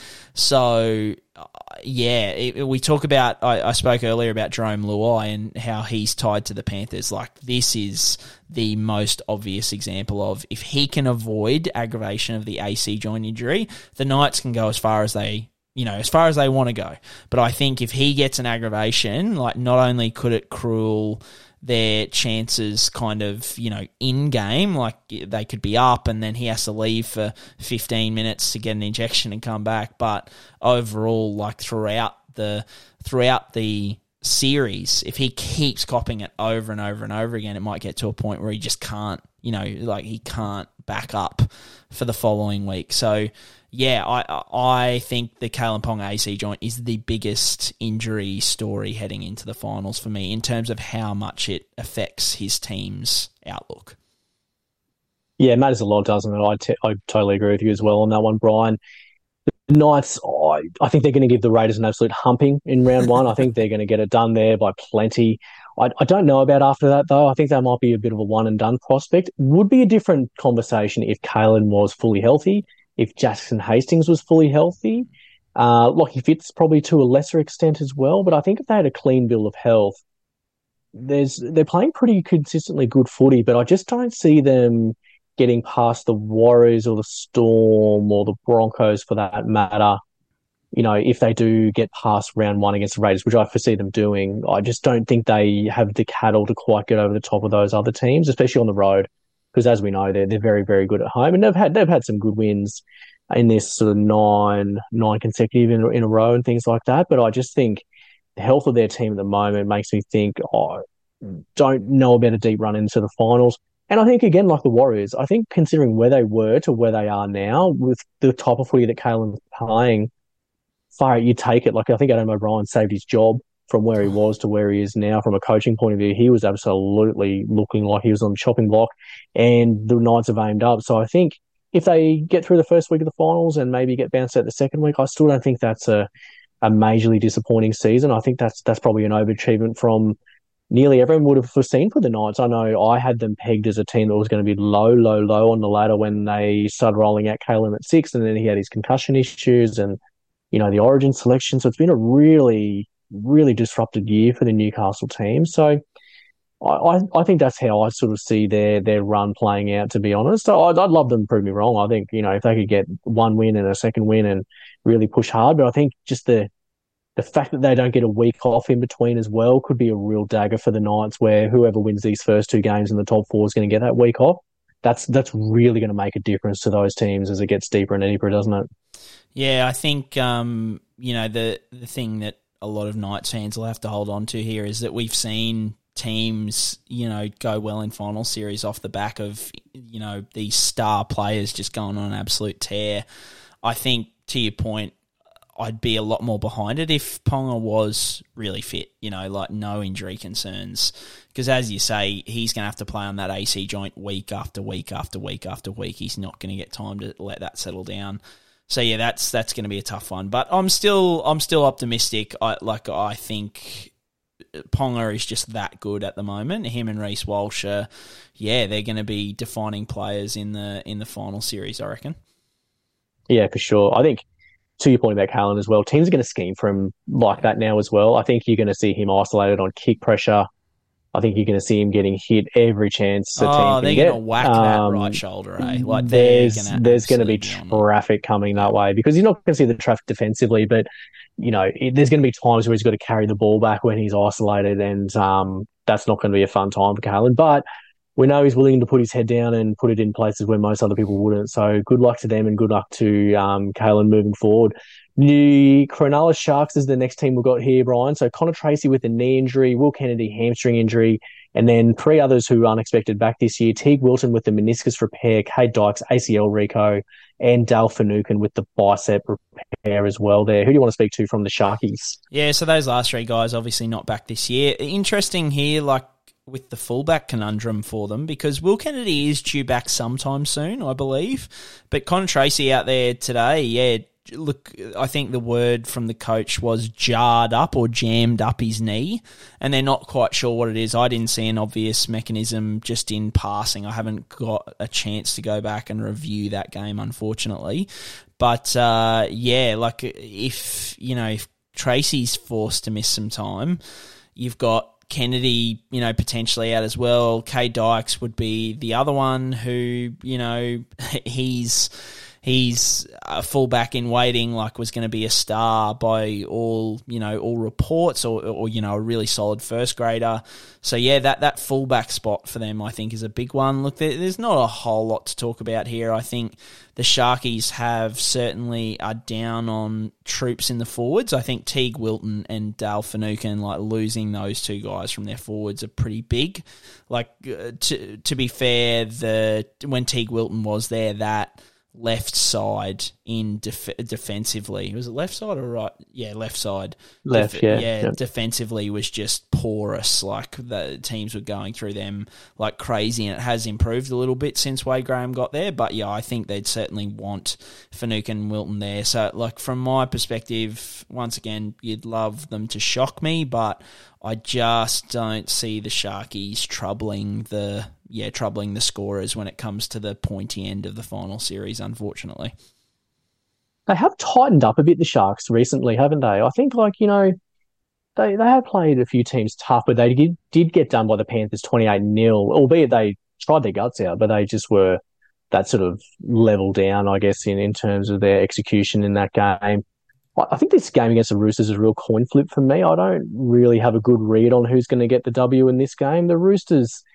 Speaker 6: So, uh, yeah, it, we talk about, I, I spoke earlier about Jarome Luai and how he's tied to the Panthers. Like, this is the most obvious example of if he can avoid aggravation of the A C joint injury, the Knights can go as far as they, you know, as far as they want to go. But I think if he gets an aggravation, like, not only could it cruel their chances kind of, you know, in-game, like they could be up and then he has to leave for fifteen minutes to get an injection and come back, but overall, like, throughout the throughout the series, if he keeps copping it over and over and over again, it might get to a point where he just can't, you know, like he can't back up for the following week. So, yeah, I I think the Kalyn Ponga A C joint is the biggest injury story heading into the finals for me in terms of how much it affects his team's outlook.
Speaker 7: Yeah, it matters a lot, doesn't it? I, t- I totally agree with you as well on that one, Brian. The Knights, oh, I, I think they're going to give the Raiders an absolute humping in round one. I think they're going to get it done there by plenty. I, I don't know about after that, though. I think that might be a bit of a one-and-done prospect. Would be a different conversation if Kalyn was fully healthy, if Jackson Hastings was fully healthy. Uh, Lockie Fitz probably to a lesser extent as well. But I think if they had a clean bill of health, there's they're playing pretty consistently good footy, but I just don't see them getting past the Warriors or the Storm or the Broncos for that matter. You know, if they do get past round one against the Raiders, which I foresee them doing, I just don't think they have the cattle to quite get over the top of those other teams, especially on the road. Because as we know, they're they're very, very good at home, and they've had they've had some good wins in this sort of nine nine consecutive in in a row and things like that. But I just think the health of their team at the moment makes me think, oh, don't know about a deep run into the finals. And I think, again, like the Warriors, I think considering where they were to where they are now, with the type of footy that Kalyn's playing, far you take it. Like, I think Adam O'Brien saved his job from where he was to where he is now from a coaching point of view. He was absolutely looking like he was on the chopping block, and the Knights have aimed up. So I think if they get through the first week of the finals and maybe get bounced out the second week, I still don't think that's a, a majorly disappointing season. I think that's that's probably an overachievement from nearly everyone would have foreseen for the Knights. I know I had them pegged as a team that was going to be low, low, low on the ladder when they started rolling out Kalyn at six, and then he had his concussion issues and, you know, the origin selection. So it's been a really, really disrupted year for the Newcastle team. So I, I, I think that's how I sort of see their their run playing out, to be honest. I'd, I'd love them to prove me wrong. I think, you know, if they could get one win and a second win and really push hard, but I think just the The fact that they don't get a week off in between as well could be a real dagger for the Knights, where whoever wins these first two games in the top four is going to get that week off. That's that's really going to make a difference to those teams as it gets deeper and deeper, doesn't it?
Speaker 6: Yeah, I think, um, you know, the, the thing that a lot of Knights fans will have to hold on to here is that we've seen teams, you know, go well in final series off the back of, you know, these star players just going on an absolute tear. I think, to your point, I'd be a lot more behind it if Ponga was really fit, you know, like no injury concerns. Because as you say, he's going to have to play on that A C joint week after week after week after week. He's not going to get time to let that settle down. So yeah, that's that's going to be a tough one. But I'm still I'm still optimistic. I like I think Ponga is just that good at the moment. Him and Reece Walsh, are, yeah, they're going to be defining players in the in the final series, I reckon.
Speaker 7: Yeah, for sure. I think, to your point about Callan as well, teams are going to scheme for him like that now as well. I think you're going to see him isolated on kick pressure. I think you're going to see him getting hit every chance a
Speaker 6: oh,
Speaker 7: team can
Speaker 6: they're
Speaker 7: get.
Speaker 6: going to whack
Speaker 7: um,
Speaker 6: that right shoulder, eh? Like
Speaker 7: there's
Speaker 6: gonna
Speaker 7: there's going to be
Speaker 6: be
Speaker 7: traffic coming that way because you're not going to see the traffic defensively, but you know it, there's going to be times where he's got to carry the ball back when he's isolated, and um, that's not going to be a fun time for Callan. But we know he's willing to put his head down and put it in places where most other people wouldn't. So good luck to them and good luck to um, Callan moving forward. New Cronulla Sharks is the next team we've got here, Brian. So Connor Tracy with a knee injury, Will Kennedy hamstring injury, and then three others who were unexpected back this year. Teague Wilton with the meniscus repair, Cade Dykes, A C L Rico, and Dale Finucane with the bicep repair as well there. Who do you want to speak to from the Sharkies?
Speaker 6: Yeah, so those last three guys obviously not back this year. Interesting here, like, with the fullback conundrum for them, because Will Kennedy is due back sometime soon, I believe. But Connor Tracy out there today, yeah, look, I think the word from the coach was jarred up or jammed up his knee, and they're not quite sure what it is. I didn't see an obvious mechanism just in passing. I haven't got a chance to go back and review that game, unfortunately. But, uh, yeah, like, if, you know, if Tracy's forced to miss some time, you've got Kennedy, you know, potentially out as well. Cade Dykes would be the other one who, you know, he's he's a fullback in waiting, like was going to be a star by all, you know, all reports, or, or you know, a really solid first grader. So yeah, that that fullback spot for them, I think, is a big one. Look, there, there's not a whole lot to talk about here. I think the Sharkies have certainly are down on troops in the forwards. I think Teague Wilton and Dale Finucane, like losing those two guys from their forwards, are pretty big. Like uh, to to be fair, the when Teague Wilton was there, that left side in def- defensively. Was it left side or right? Yeah, left side.
Speaker 7: Left,
Speaker 6: Def-
Speaker 7: yeah,
Speaker 6: yeah.
Speaker 7: yeah.
Speaker 6: Defensively was just porous. Like the teams were going through them like crazy, and it has improved a little bit since Wade Graham got there. But yeah, I think they'd certainly want Finucane and Wilton there. So like from my perspective, once again, you'd love them to shock me, but I just don't see the Sharkies troubling the yeah troubling the scorers when it comes to the pointy end of the final series, unfortunately.
Speaker 7: They have tightened up a bit, the Sharks, recently, haven't they? I think, like, you know, they they have played a few teams tough, but they did, did get done by the Panthers twenty-eight nil, albeit they tried their guts out, but they just were that sort of level down, I guess, in, in terms of their execution in that game. I think this game against the Roosters is a real coin flip for me. I don't really have a good read on who's going to get the W in this game. The Roosters,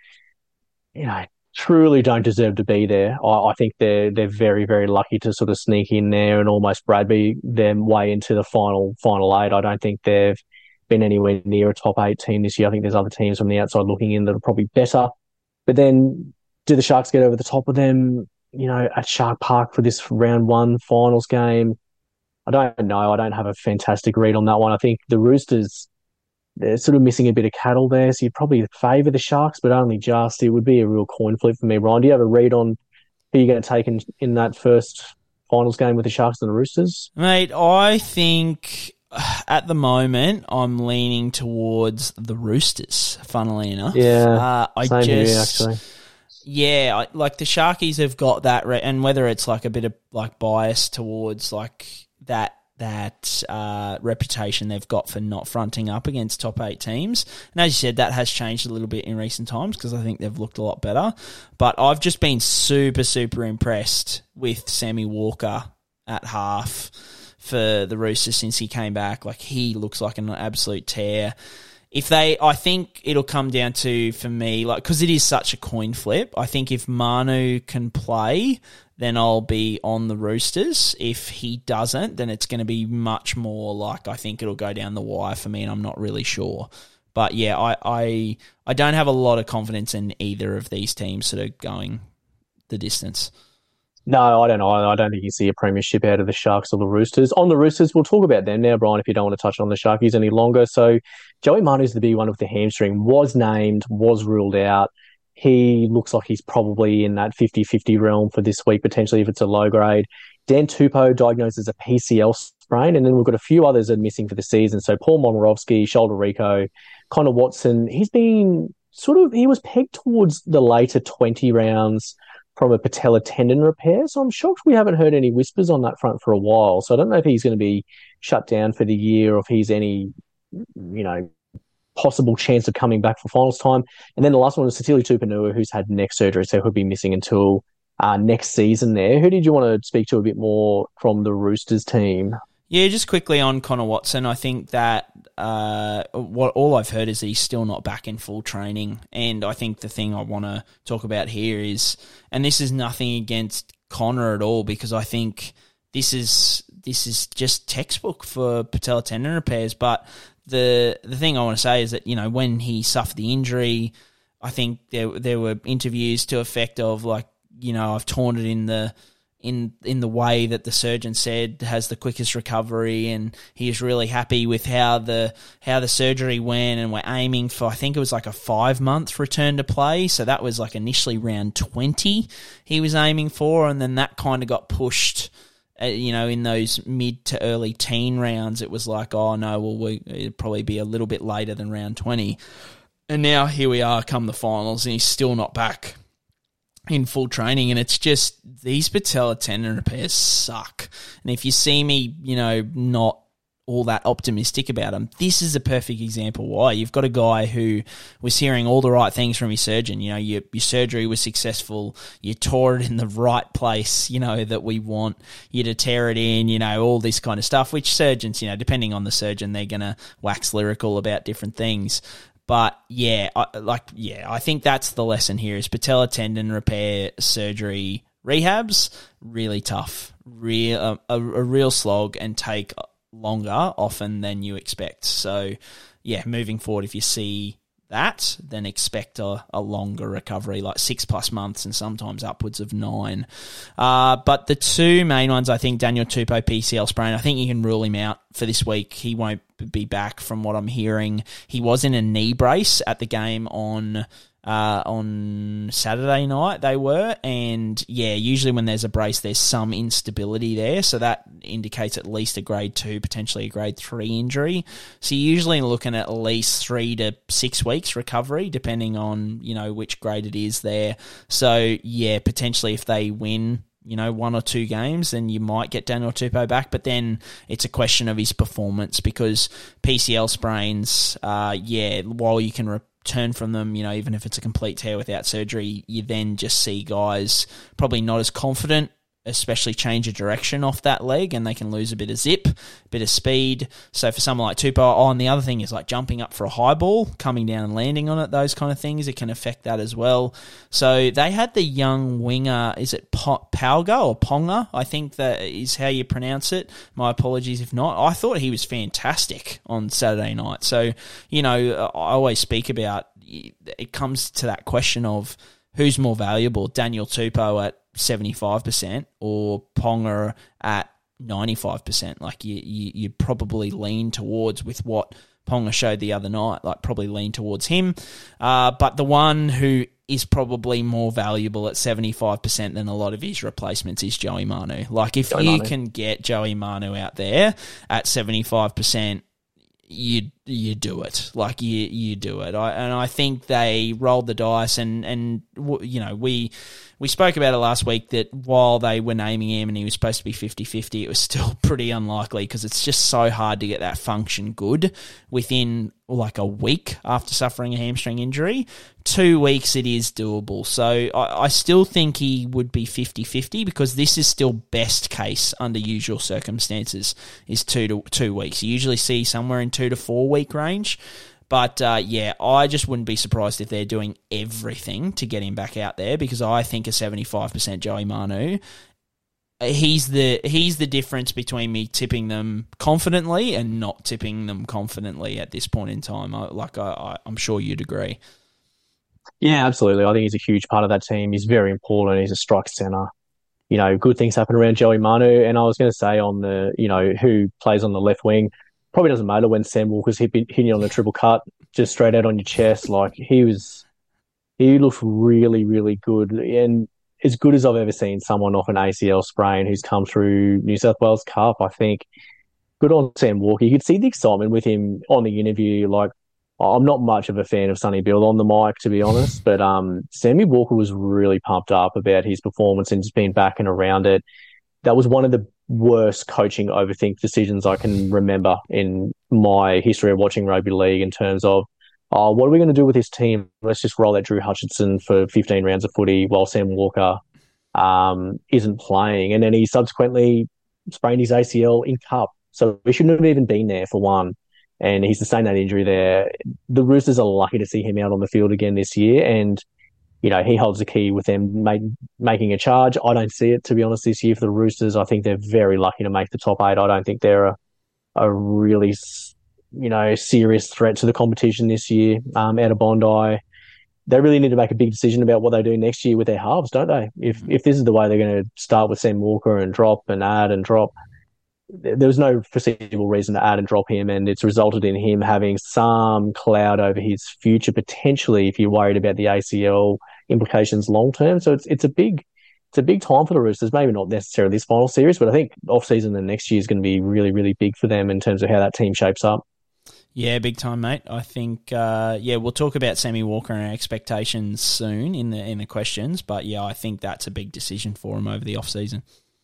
Speaker 7: you know, truly don't deserve to be there. I, I think they're they're very, very lucky to sort of sneak in there and almost Bradby their way into the final final eight. I don't think they've been anywhere near a top eight team this year. I think there's other teams from the outside looking in that are probably better. But then do the Sharks get over the top of them, you know, at Shark Park for this round one finals game? I don't know. I don't have a fantastic read on that one. I think the Roosters, they're sort of missing a bit of cattle there, so you'd probably favour the Sharks, but only just. It would be a real coin flip for me, Brian. Do you have a read on who you're going to take in, in that first finals game with the Sharks and the Roosters?
Speaker 6: Mate, I think at the moment I'm leaning towards the Roosters, funnily enough.
Speaker 7: Yeah,
Speaker 6: uh, I
Speaker 7: same
Speaker 6: just,
Speaker 7: here, actually.
Speaker 6: Yeah, I, like the Sharkies have got that, re- and whether it's like a bit of like bias towards like that that uh, reputation they've got for not fronting up against top eight teams. And as you said, that has changed a little bit in recent times because I think they've looked a lot better. But I've just been super, super impressed with Sammy Walker at half for the Roosters since he came back. Like, he looks like an absolute tear. If they, I think it'll come down to, for me, like, because it is such a coin flip, I think if Manu can play, then I'll be on the Roosters. If he doesn't, then it's going to be much more like, I think it'll go down the wire for me, and I'm not really sure. But yeah, I, I, I don't have a lot of confidence in either of these teams sort of going the distance.
Speaker 7: No, I don't know. I don't think you see a premiership out of the Sharks or the Roosters. On the Roosters, we'll talk about them now, Brian, if you don't want to touch on the Sharkies any longer. So Joey Manu's the big one with the hamstring, was named, was ruled out. He looks like he's probably in that fifty-fifty realm for this week, potentially, if it's a low grade. Dan Tupou diagnosed as a P C L sprain, and then we've got a few others that are missing for the season. So Paul Momirovski, Shoulder Rico, Connor Watson. He's been sort of, he was pegged towards the later twenty rounds from a patella tendon repair. So I'm shocked we haven't heard any whispers on that front for a while. So I don't know if he's going to be shut down for the year or if he's any, you know, possible chance of coming back for finals time. And then the last one was Sitili Tupanua, who's had neck surgery, so he'll be missing until uh, next season there. Who did you want to speak to a bit more from the Roosters team?
Speaker 6: Yeah, just quickly on Connor Watson, I think that uh, what all I've heard is that he's still not back in full training. And I think the thing I want to talk about here is, and this is nothing against Connor at all, because I think this is this is just textbook for patella tendon repairs. But the the thing I want to say is that, you know, when he suffered the injury, I think there there were interviews to effect of like, you know, I've torn it in the in in the way that the surgeon said has the quickest recovery, and he is really happy with how the how the surgery went, and we're aiming for, I think it was like a five month return to play. So that was like initially round twenty he was aiming for, and then that kind of got pushed. Uh, you know, in those mid to early teen rounds, it was like, oh no, well, we, it'd probably be a little bit later than round twenty. And now here we are come the finals, and he's still not back in full training. And it's just, these patella tendon repairs suck. And if you see me, you know, not all that optimistic about him, this is a perfect example why. You've got a guy who was hearing all the right things from his surgeon. You know, your, your surgery was successful. You tore it in the right place, you know, that we want you to tear it in, you know, all this kind of stuff, which surgeons, you know, depending on the surgeon, they're going to wax lyrical about different things. But yeah, I, like, yeah, I think that's the lesson here is patella tendon repair surgery rehabs, really tough, real, a, a, a real slog, and take longer often than you expect. So yeah, moving forward, if you see that, then expect a, a longer recovery, like six plus months and sometimes upwards of nine. Uh, but the two main ones, I think Daniel Tupou, P C L sprain, I think you can rule him out for this week. He won't be back from what I'm hearing. He was in a knee brace at the game on uh, on Saturday night, they were, and yeah, usually when there's a brace, there's some instability there, so that indicates at least a grade two, potentially a grade three injury. So you're usually looking at at least three to six weeks recovery, depending on, you know, which grade it is there. So yeah, potentially if they win, you know, one or two games, then you might get Daniel Tupou back, but then it's a question of his performance, because P C L sprains, uh, yeah, while you can return from them, you know, even if it's a complete tear without surgery, you then just see guys probably not as confident, especially change of direction off that leg, and they can lose a bit of zip, a bit of speed. So for someone like Tupou, oh, and the other thing is like jumping up for a high ball, coming down and landing on it, those kind of things, it can affect that as well. So they had the young winger, is it Pauga or Ponga? I think that is how you pronounce it. My apologies if not. I thought he was fantastic on Saturday night. So, you know, I always speak about, it comes to that question of who's more valuable, Daniel Tupou at seventy-five percent or Ponga at ninety-five percent. Like you, you, you'd probably lean towards, with what Ponga showed the other night, like probably lean towards him. Uh, but the one who is probably more valuable at seventy-five percent than a lot of his replacements is Joey Manu. Like if Joey you Manu. can get Joey Manu out there at seventy-five percent, you you do it. Like you you do it. I, and I think they rolled the dice, and and you know we we spoke about it last week that while they were naming him and he was supposed to be fifty-fifty, it was still pretty unlikely, because it's just so hard to get that function good within like a week after suffering a hamstring injury. Two weeks it is doable. So I, I still think he would be fifty-fifty, because this is still best case under usual circumstances is two to two weeks. You usually see somewhere in two to four week range. But, uh, yeah, I just wouldn't be surprised if they're doing everything to get him back out there, because I think a seventy-five percent Joey Manu, he's the he's the difference between me tipping them confidently and not tipping them confidently at this point in time. I, like, I, I, I'm sure you'd agree.
Speaker 7: Yeah, absolutely. I think he's a huge part of that team. He's very important. He's a strike centre. You know, good things happen around Joey Manu. And I was going to say on the, you know, who plays on the left wing, probably doesn't matter when Sam Walker's hit, hitting on the triple cut, just straight out on your chest. Like, he was He looked really, really good. And as good as I've ever seen someone off an A C L sprain who's come through New South Wales Cup, I think good on Sam Walker. You could see the excitement with him on the interview. Like, I'm not much of a fan of Sonny Bill on the mic, to be honest, but um, Sammy Walker was really pumped up about his performance and just being back and around it. That was one of the worst coaching overthink decisions I can remember in my history of watching rugby league in terms of, oh, what are we going to do with this team? Let's just roll out Drew Hutchinson for fifteen rounds of footy while Sam Walker um, isn't playing. And then he subsequently sprained his A C L in Cup. So we shouldn't have even been there for one. And he sustained that injury there. The Roosters are lucky to see him out on the field again this year. And, you know, he holds the key with them make, making a charge. I don't see it, to be honest, this year for the Roosters. I think they're very lucky to make the top eight. I don't think they're a, a really, you know, serious threat to the competition this year um, out of Bondi. They really need to make a big decision about what they do next year with their halves, don't they? If if this is the way they're going to start with Sam Walker and drop and add and drop, there was no foreseeable reason to add and drop him, and it's resulted in him having some cloud over his future potentially if you're worried about the A C L implications long term. So it's it's a big it's a big time for the Roosters. Maybe not necessarily this final series, but I think off season and next year is going to be really really big for them in terms of how that team shapes up.
Speaker 6: Yeah, big time, mate. I think, uh, yeah, we'll talk about Sammy Walker and our expectations soon in the in the questions, but yeah, I think that's a big decision for him over the off season.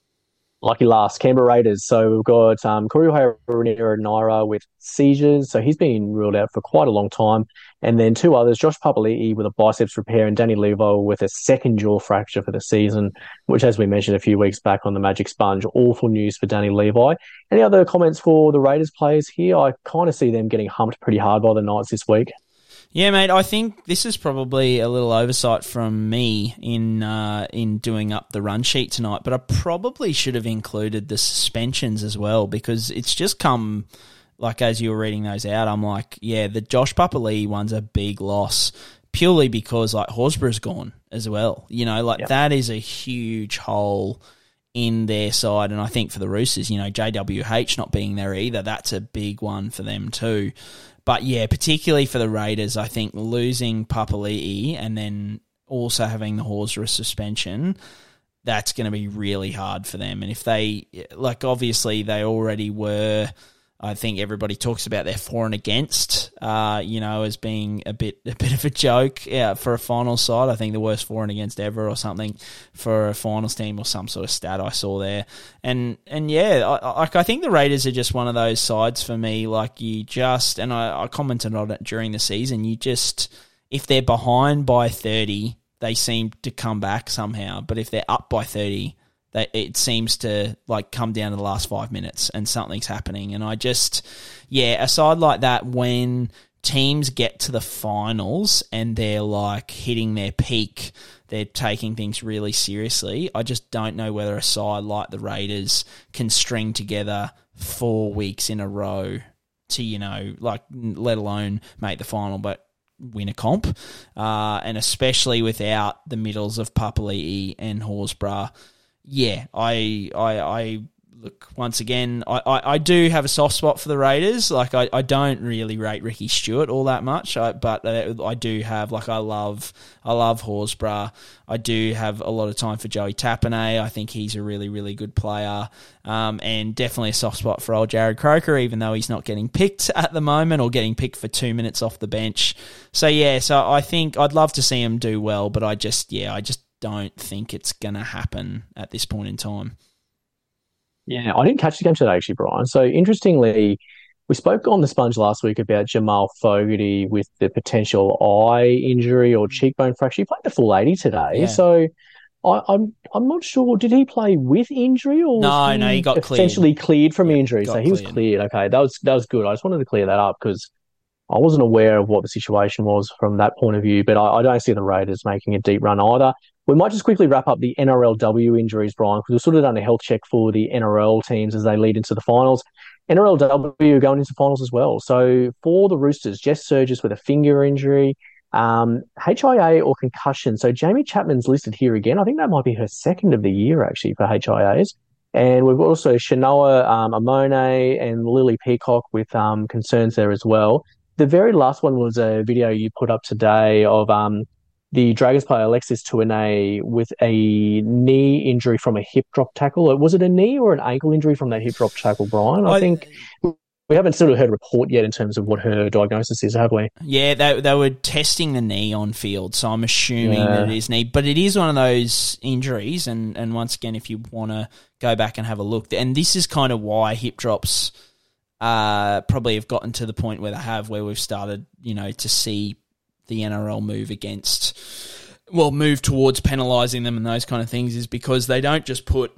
Speaker 7: Lucky last, Canberra Raiders. So we've got um, Corey Naira with seizures. So he's been ruled out for quite a long time. And then two others, Josh Papali'i with a biceps repair and Danny Levo with a second jaw fracture for the season, which, as we mentioned a few weeks back on the Magic Sponge, awful news for Danny Levi. Any other comments for the Raiders players here? I kind of see them getting humped pretty hard by the Knights this week.
Speaker 6: Yeah, mate, I think this is probably a little oversight from me in uh, in doing up the run sheet tonight, but I probably should have included the suspensions as well because it's just come, like as you were reading those out, I'm like, yeah, the Josh Papali'i one's a big loss purely because like Horsburgh's gone as well. You know, like yep. That is a huge hole in their side, and I think for the Roosters, you know, J W H not being there either, that's a big one for them too. But yeah, particularly for the Raiders, I think losing Papali'i and then also having the Horsburgh suspension, that's going to be really hard for them. And if they, like obviously they already were, I think everybody talks about their for and against, uh, you know, as being a bit a bit of a joke yeah, for a finals side. I think the worst for and against ever or something for a finals team or some sort of stat I saw there. And and yeah, I, I, I think the Raiders are just one of those sides for me. Like you just, and I, I commented on it during the season, you just, if they're behind by thirty, they seem to come back somehow. But if they're up by thirty, They, it seems to like come down to the last five minutes and something's happening. And I just, yeah, a side like that when teams get to the finals and they're like hitting their peak, they're taking things really seriously. I just don't know whether a side like the Raiders can string together four weeks in a row to, you know, like let alone make the final, but win a comp. Uh, and especially without the middles of Papali'i and Horsburgh. Yeah, I, I, I look once again. I, I, I do have a soft spot for the Raiders. Like I, I don't really rate Ricky Stewart all that much. I, but uh, I do have like I love, I love Horsburgh. I do have a lot of time for Joey Tapine. I think he's a really, really good player, um, and definitely a soft spot for old Jared Croker, even though he's not getting picked at the moment or getting picked for two minutes off the bench. So yeah, so I think I'd love to see him do well, but I just, yeah, I just. don't think it's going to happen at this point in time.
Speaker 7: Yeah, I didn't catch the game today, actually, Brian. So, interestingly, we spoke on the Sponge last week about Jamal Fogarty with the potential eye injury or cheekbone fracture. He played the full eighty today. Yeah. So, I, I'm I'm not sure. Did he play with injury or
Speaker 6: no?
Speaker 7: Was he
Speaker 6: no, he got
Speaker 7: essentially
Speaker 6: cleared,
Speaker 7: cleared from
Speaker 6: yeah,
Speaker 7: injury. So he
Speaker 6: cleared.
Speaker 7: was cleared. Okay, that was that was good. I just wanted to clear that up because I wasn't aware of what the situation was from that point of view. But I, I don't see the Raiders making a deep run either. We might just quickly wrap up the N R L W injuries, Brian, because we've sort of done a health check for the N R L teams as they lead into the finals. N R L W going into finals as well. So for the Roosters, Jess Surges with a finger injury, um, H I A or concussion. So Jamie Chapman's listed here again. I think that might be her second of the year, actually, for H I As. And we've also Shanoa um, Amone and Lily Peacock with um, concerns there as well. The very last one was a video you put up today of... Um, the Dragons player Alexis Tuanay with a knee injury from a hip drop tackle. Was it a knee or an ankle injury from that hip drop tackle, Brian? I, I think we haven't sort of heard a report yet in terms of what her diagnosis is, have we?
Speaker 6: Yeah, they they were testing the knee on field, so I'm assuming yeah. that it is knee. But it is one of those injuries, and, and once again, if you want to go back and have a look, and this is kind of why hip drops uh, probably have gotten to the point where they have, where we've started, you know, to see the N R L move against, well, move towards penalising them and those kind of things, is because they don't just put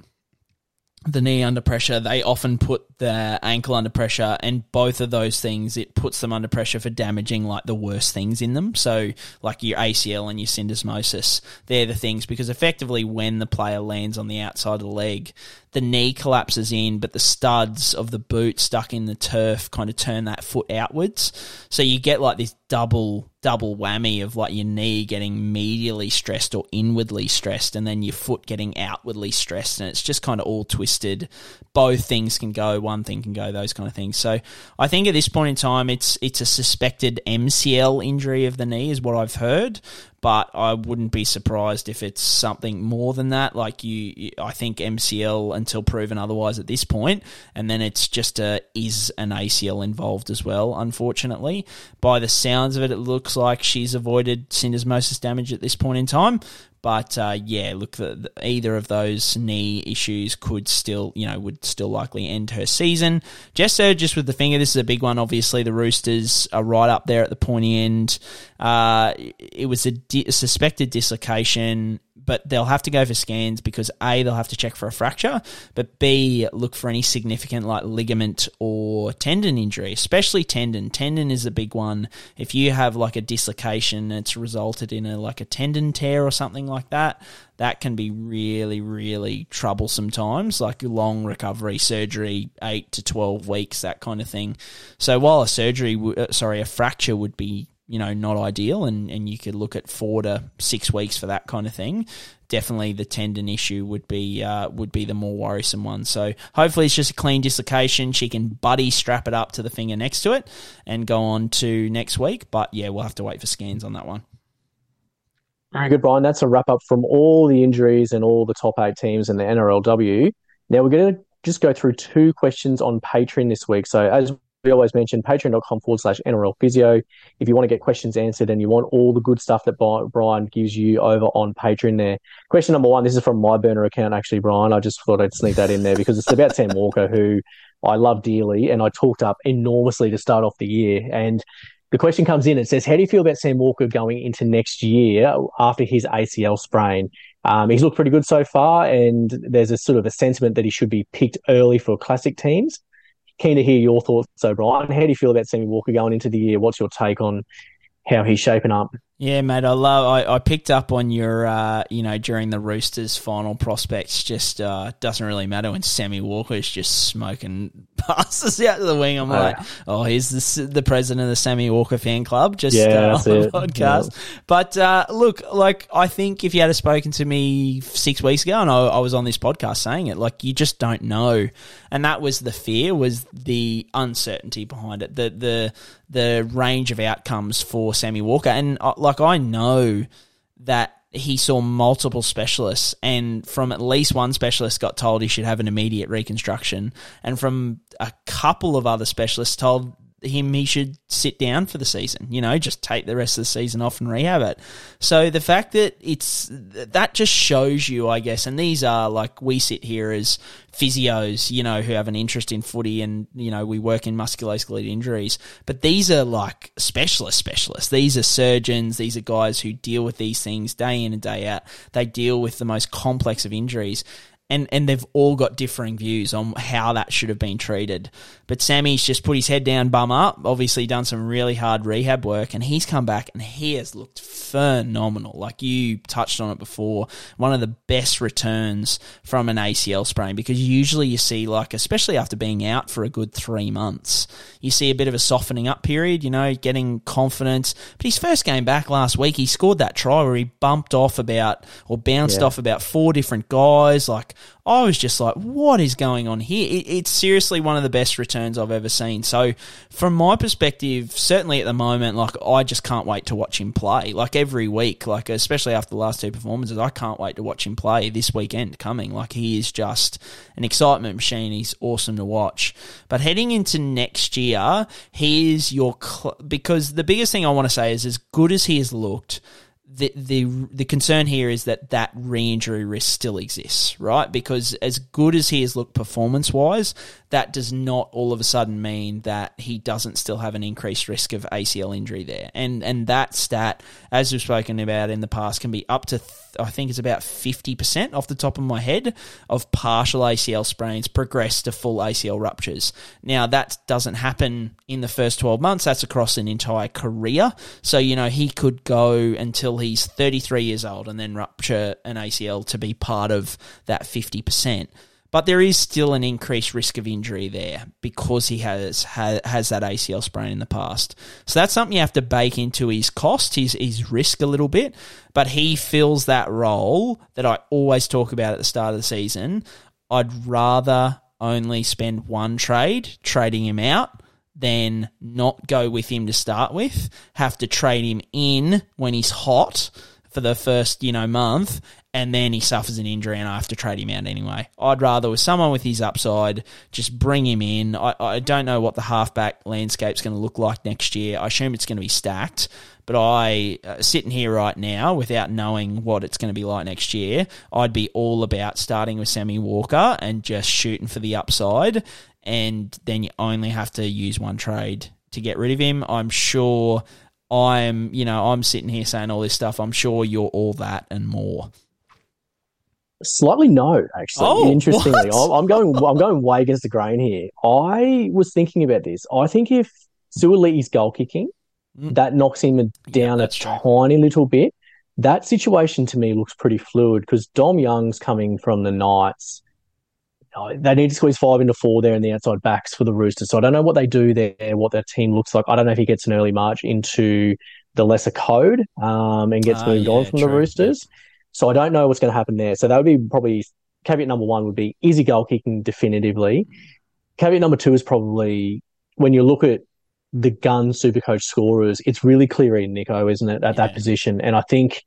Speaker 6: the knee under pressure, they often put the ankle under pressure, and both of those things, it puts them under pressure for damaging like the worst things in them. So like your A C L and your syndesmosis, they're the things, because effectively when the player lands on the outside of the leg, the knee collapses in, but the studs of the boot stuck in the turf kind of turn that foot outwards. So you get like this double double whammy of like your knee getting medially stressed or inwardly stressed, and then your foot getting outwardly stressed, and it's just kind of all twisted. Both things can go, one thing can go, those kind of things. So I think at this point in time, it's it's a suspected M C L injury of the knee is what I've heard, but I wouldn't be surprised if it's something more than that. Like you, I think M C L until proven otherwise at this point, and then it's just a, is an A C L involved as well, unfortunately. By the sounds of it, it looks like she's avoided syndesmosis damage at this point in time. But, uh, yeah, look, the, the, either of those knee issues could still, you know, would still likely end her season. Jess Sturgis with the finger, this is a big one. Obviously, the Roosters are right up there at the pointy end. Uh, it was a, di- a suspected dislocation, but they'll have to go for scans because A, they'll have to check for a fracture, but B, look for any significant like ligament or tendon injury, especially tendon. Tendon is a big one. If you have like a dislocation that's resulted in a like a tendon tear or something like that, that can be really, really troublesome times, like long recovery, surgery, eight to twelve weeks, that kind of thing. So while a surgery, w- uh, sorry, a fracture would be, you know, not ideal, and, and you could look at four to six weeks for that kind of thing. Definitely the tendon issue would be uh, would be the more worrisome one. So hopefully it's just a clean dislocation. She can buddy strap it up to the finger next to it and go on to next week. But yeah, we'll have to wait for scans on that one.
Speaker 7: Very good, Brian. That's a wrap up from all the injuries and all the top eight teams in the N R L W. Now we're going to just go through two questions on Patreon this week. So as we always mention, patreon.com forward slash NRL physio. If you want to get questions answered and you want all the good stuff that Brian gives you over on Patreon there. Question number one, this is from my burner account, actually, Brian. I just thought I'd sneak that in there because it's about Sam Walker, who I love dearly, and I talked up enormously to start off the year. And the question comes in, it says, how do you feel about Sam Walker going into next year after his A C L sprain? Um, he's looked pretty good so far, and there's a sort of a sentiment that he should be picked early for classic teams. Keen to hear your thoughts, so Brian. How do you feel about Sammy Walker going into the year? What's your take on how he's shaping up?
Speaker 6: Yeah, mate, I love. I, I picked up on your, uh, you know, during the Roosters final prospects. Just uh, doesn't really matter when Sammy Walker is just smoking passes out of the wing. I'm uh, like, oh, he's the the president of the Sammy Walker fan club. Just
Speaker 7: yeah,
Speaker 6: uh, on the
Speaker 7: it.
Speaker 6: podcast.
Speaker 7: Yeah.
Speaker 6: But uh, look, like I think if you had spoken to me six weeks ago, and I, I was on this podcast saying it, like you just don't know, and that was the fear, was the uncertainty behind it, the the the range of outcomes for Sammy Walker, and uh, like I know that he saw multiple specialists, and from at least one specialist got told he should have an immediate reconstruction, and from a couple of other specialists told him he should sit down for the season, you know, just take the rest of the season off and rehab it. So the fact that it's, that just shows you, I guess, and these are like, we sit here as physios, you know, who have an interest in footy and, you know, we work in musculoskeletal injuries, but these are like specialist specialists. These are surgeons. These are guys who deal with these things day in and day out. They deal with the most complex of injuries. And and they've all got differing views on how that should have been treated. But Sammy's just put his head down, bum up, obviously done some really hard rehab work, and he's come back and he has looked phenomenal. Like you touched on it before, one of the best returns from an A C L sprain, because usually you see, like, especially after being out for a good three months, you see a bit of a softening up period, you know, getting confidence. But his first game back last week, he scored that try where he bumped off about, or bounced
Speaker 7: yeah.
Speaker 6: off about four different guys, like, I was just like, what is going on here? It, it's seriously one of the best returns I've ever seen. So from my perspective, certainly at the moment, like I just can't wait to watch him play. Like every week, like especially after the last two performances, I can't wait to watch him play this weekend coming. Like he is just an excitement machine. He's awesome to watch. But heading into next year, he is your cl- because the biggest thing I want to say is as good as he has looked, The, the the concern here is that that re-injury risk still exists, right? Because as good as he has looked performance-wise, that does not all of a sudden mean that he doesn't still have an increased risk of A C L injury there. And and that stat, as we've spoken about in the past, can be up to, th- I think it's about fifty percent off the top of my head of partial A C L sprains progress to full A C L ruptures. Now, that doesn't happen in the first twelve months. That's across an entire career. So, you know, he could go until he's thirty-three years old and then rupture an A C L to be part of that fifty percent. But there is still an increased risk of injury there because he has has, has that A C L sprain in the past. So that's something you have to bake into his cost, his, his risk a little bit. But he fills that role that I always talk about at the start of the season. I'd rather only spend one trade, trading him out, than not go with him to start with, have to trade him in when he's hot for the first, you know, month, and then he suffers an injury and I have to trade him out anyway. I'd rather, with someone with his upside, just bring him in. I, I don't know what the halfback landscape's going to look like next year. I assume it's going to be stacked, but I, uh, sitting here right now, without knowing what it's going to be like next year, I'd be all about starting with Sammy Walker and just shooting for the upside, and then you only have to use one trade to get rid of him. I'm sure I'm, you know, I'm sitting here saying all this stuff. I'm sure you're all that and more.
Speaker 7: Slightly no, actually.
Speaker 6: Oh,
Speaker 7: Interestingly,
Speaker 6: what?
Speaker 7: I'm, I'm going. I'm going way against the grain here. I was thinking about this. I think if Suolii's goal kicking, mm. that knocks him down
Speaker 6: yeah,
Speaker 7: a
Speaker 6: true.
Speaker 7: tiny little bit. That situation to me looks pretty fluid because Dom Young's coming from the Knights. They need to squeeze five into four there in the outside backs for the Roosters. So I don't know what they do there, what their team looks like. I don't know if he gets an early march into the lesser code um, and gets
Speaker 6: ah,
Speaker 7: moved
Speaker 6: yeah,
Speaker 7: on from
Speaker 6: true.
Speaker 7: the Roosters. Yep. So I don't know what's going to happen there. So that would be probably caveat number one would be, is he goal kicking definitively? Caveat number two is probably when you look at the gun Supercoach scorers, it's really clear in Nico, isn't it, at
Speaker 6: Yeah.
Speaker 7: that position? And I think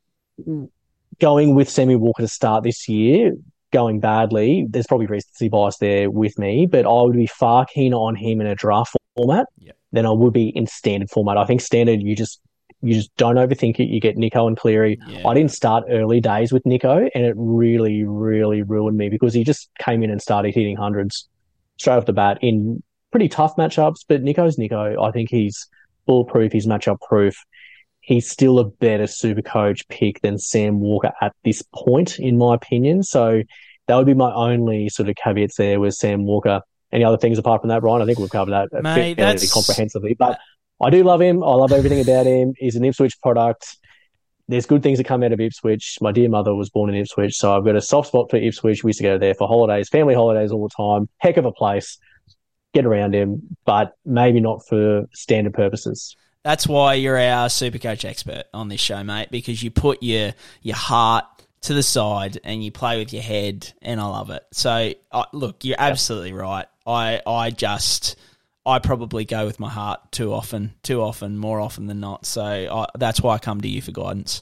Speaker 7: going with Sammy Walker to start this year, going badly, there's probably recency bias there with me, but I would be far keener on him in a draft format
Speaker 6: Yep.
Speaker 7: than I would be in standard format. I think standard, you just you just don't overthink it. You get Nico and Cleary.
Speaker 6: Yeah.
Speaker 7: I didn't start early days with Nico, and it really, really ruined me because he just came in and started hitting hundreds straight off the bat in pretty tough matchups, but Nico's Nico. I think he's bulletproof. He's matchup proof. He's still a better Supercoach pick than Sam Walker at this point, in my opinion. So that would be my only sort of caveats there with Sam Walker. Any other things apart from that, Brian? I think we've covered that
Speaker 6: Mate,
Speaker 7: fairly
Speaker 6: that's...
Speaker 7: comprehensively. But I do love him. I love everything about him. He's an Ipswich product. There's good things that come out of Ipswich. My dear mother was born in Ipswich, so I've got a soft spot for Ipswich. We used to go there for holidays, family holidays all the time. Heck of a place. Get around him, but maybe not for standard purposes.
Speaker 6: That's why you're our Supercoach expert on this show, mate, because you put your your heart to the side and you play with your head, and I love it. So, uh, look, you're absolutely right. I I just... I probably go with my heart too often, too often, more often than not. So I, that's why I come to you for guidance.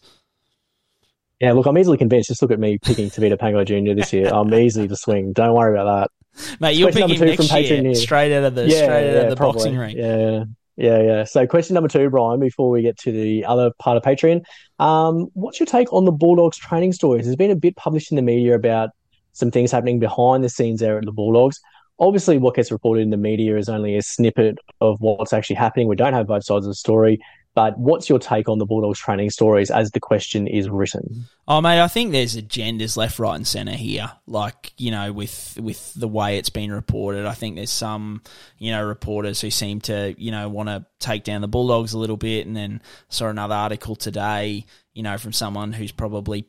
Speaker 7: Yeah, look, I'm easily convinced. Just look at me picking Tavita Pango Junior this year. I'm easy to swing. Don't worry about that.
Speaker 6: Mate, you'll pick him next year,
Speaker 7: here.
Speaker 6: straight out of the,
Speaker 7: yeah,
Speaker 6: straight
Speaker 7: yeah,
Speaker 6: out of the
Speaker 7: probably.
Speaker 6: boxing ring.
Speaker 7: Yeah, yeah, yeah. So question number two, Brian, before we get to the other part of Patreon. Um, what's your take on the Bulldogs training stories? There's been a bit published in the media about some things happening behind the scenes there at the Bulldogs. Obviously, what gets reported in the media is only a snippet of what's actually happening. We don't have both sides of the story. But what's your take on the Bulldogs training stories as the question is written?
Speaker 6: Oh, mate, I think there's agendas left, right and centre here. Like, you know, with with the way it's been reported, I think there's some, you know, reporters who seem to, you know, want to take down the Bulldogs a little bit. And then saw another article today, you know, from someone who's probably pretty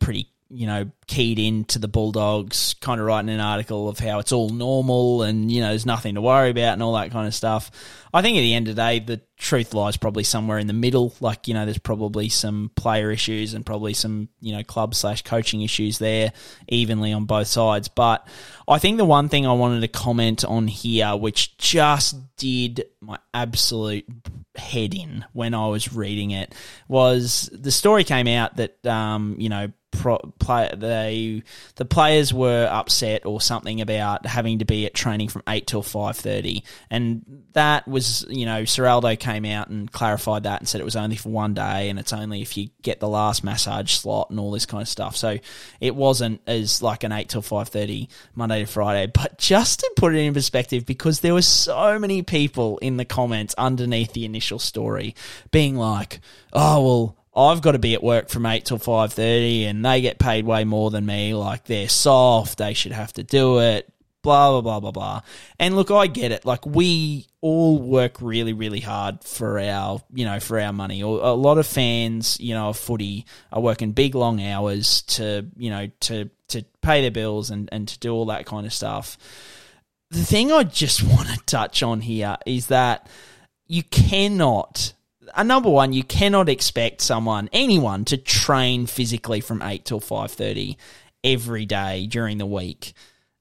Speaker 6: you know, keyed into the Bulldogs, kind of writing an article of how it's all normal and, you know, there's nothing to worry about and all that kind of stuff. I think at the end of the day, the truth lies probably somewhere in the middle. Like, you know, there's probably some player issues and probably some, you know, club slash coaching issues there evenly on both sides. But I think the one thing I wanted to comment on here, which just did my absolute head in when I was reading it, was the story came out that, um, you know, Pro, play, they the players were upset or something about having to be at training from eight till five thirty, and that was, you know, Ciraldo came out and clarified that and said it was only for one day and it's only if you get the last massage slot and all this kind of stuff. So it wasn't as like an eight till five thirty Monday to Friday. But just to put it in perspective, because there were so many people in the comments underneath the initial story being like, oh well, I've got to be at work from eight till five thirty and they get paid way more than me. Like, they're soft. They should have to do it. Blah, blah, blah, blah, blah. And look, I get it. Like, we all work really, really hard for our, you know, for our money. A lot of fans, you know, of footy are working big, long hours to, you know, to, to pay their bills and, and to do all that kind of stuff. The thing I just want to touch on here is that you cannot... Uh, number one, you cannot expect someone, anyone, to train physically from eight till five thirty every day during the week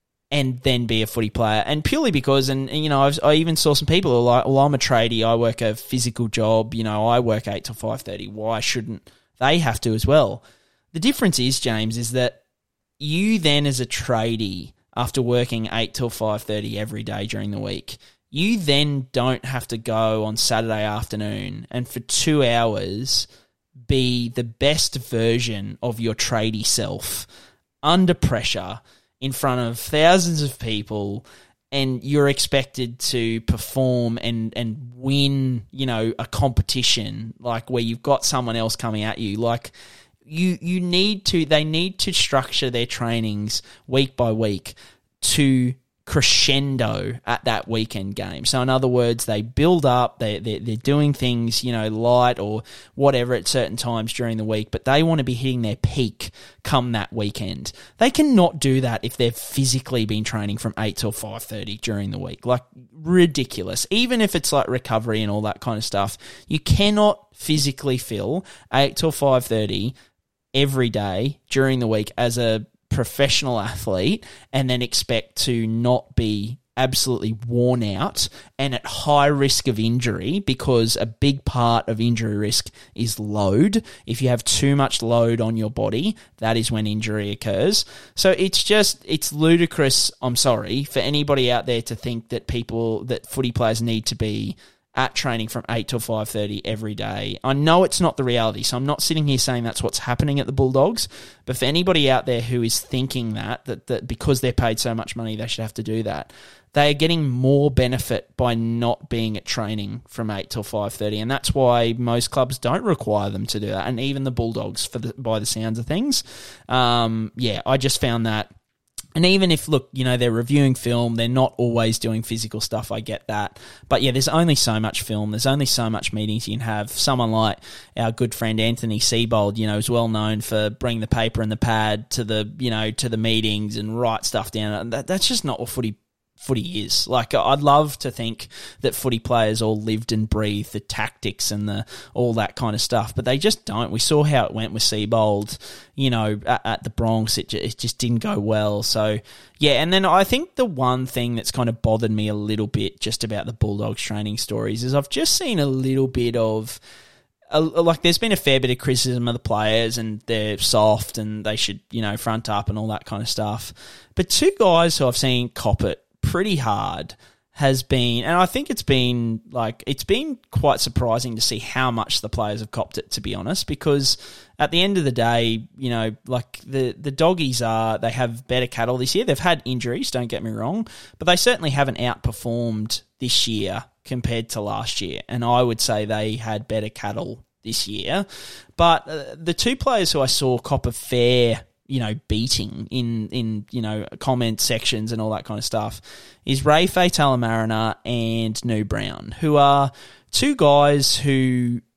Speaker 6: and then be a footy player. And purely because, and, and you know, I've, I even saw some people who are like, well, I'm a tradie, I work a physical job, you know, I work eight till five thirty. Why shouldn't they have to as well? The difference is, James, is that you then as a tradie, after working eight till five thirty every day during the week, you then don't have to go on Saturday afternoon and for two hours be the best version of your tradie self under pressure in front of thousands of people, and you're expected to perform and, and win, you know, a competition like where you've got someone else coming at you. Like, you you need to, they need to structure their trainings week by week to crescendo at that weekend game. So in other words, they build up, they, they're, they're doing things, you know, light or whatever at certain times during the week, but they want to be hitting their peak come that weekend. They cannot do that if they've physically been training from eight till five thirty during the week. Like, ridiculous. Even if it's like recovery and all that kind of stuff, you cannot physically fill eight till five thirty every day during the week as a professional athlete and then expect to not be absolutely worn out and at high risk of injury, because a big part of injury risk is load. If you have too much load on your body, that is when injury occurs. So it's just, it's ludicrous, I'm sorry, for anybody out there to think that people, that footy players need to be at training from eight till five thirty every day. I know it's not the reality, so I'm not sitting here saying that's what's happening at the Bulldogs, but for anybody out there who is thinking that, that, that because they're paid so much money, they should have to do that, they are getting more benefit by not being at training from eight till five thirty, and that's why most clubs don't require them to do that, and even the Bulldogs, for the, by the sounds of things. Um, yeah, I just found that. And even if, look, you know, they're reviewing film, they're not always doing physical stuff, I get that. But yeah, there's only so much film, there's only so much meetings you can have. Someone like our good friend Anthony Seibold, you know, is well known for bringing the paper and the pad to the, you know, to the meetings and write stuff down. That, that's just not what footy footy is. Like, I'd love to think that footy players all lived and breathed the tactics and the all that kind of stuff, but they just don't. We saw how it went with Seibold, you know, at, at the Bronx. It, it just didn't go well. So, yeah, and then I think the one thing that's kind of bothered me a little bit just about the Bulldogs training stories is I've just seen a little bit of... A, like, there's been a fair bit of criticism of the players and they're soft and they should, you know, front up and all that kind of stuff. But two guys who I've seen cop it pretty hard has been, and I think it's been like, it's been quite surprising to see how much the players have copped it, to be honest, because at the end of the day, you know, like the, the doggies are, they have better cattle this year. They've had injuries, don't get me wrong, but they certainly haven't outperformed this year compared to last year. And I would say they had better cattle this year. But uh, the two players who I saw cop a fair, you know, beating in, in, you know, comment sections and all that kind of stuff is Ray Faitala-Mariner and New Brown, who are two guys who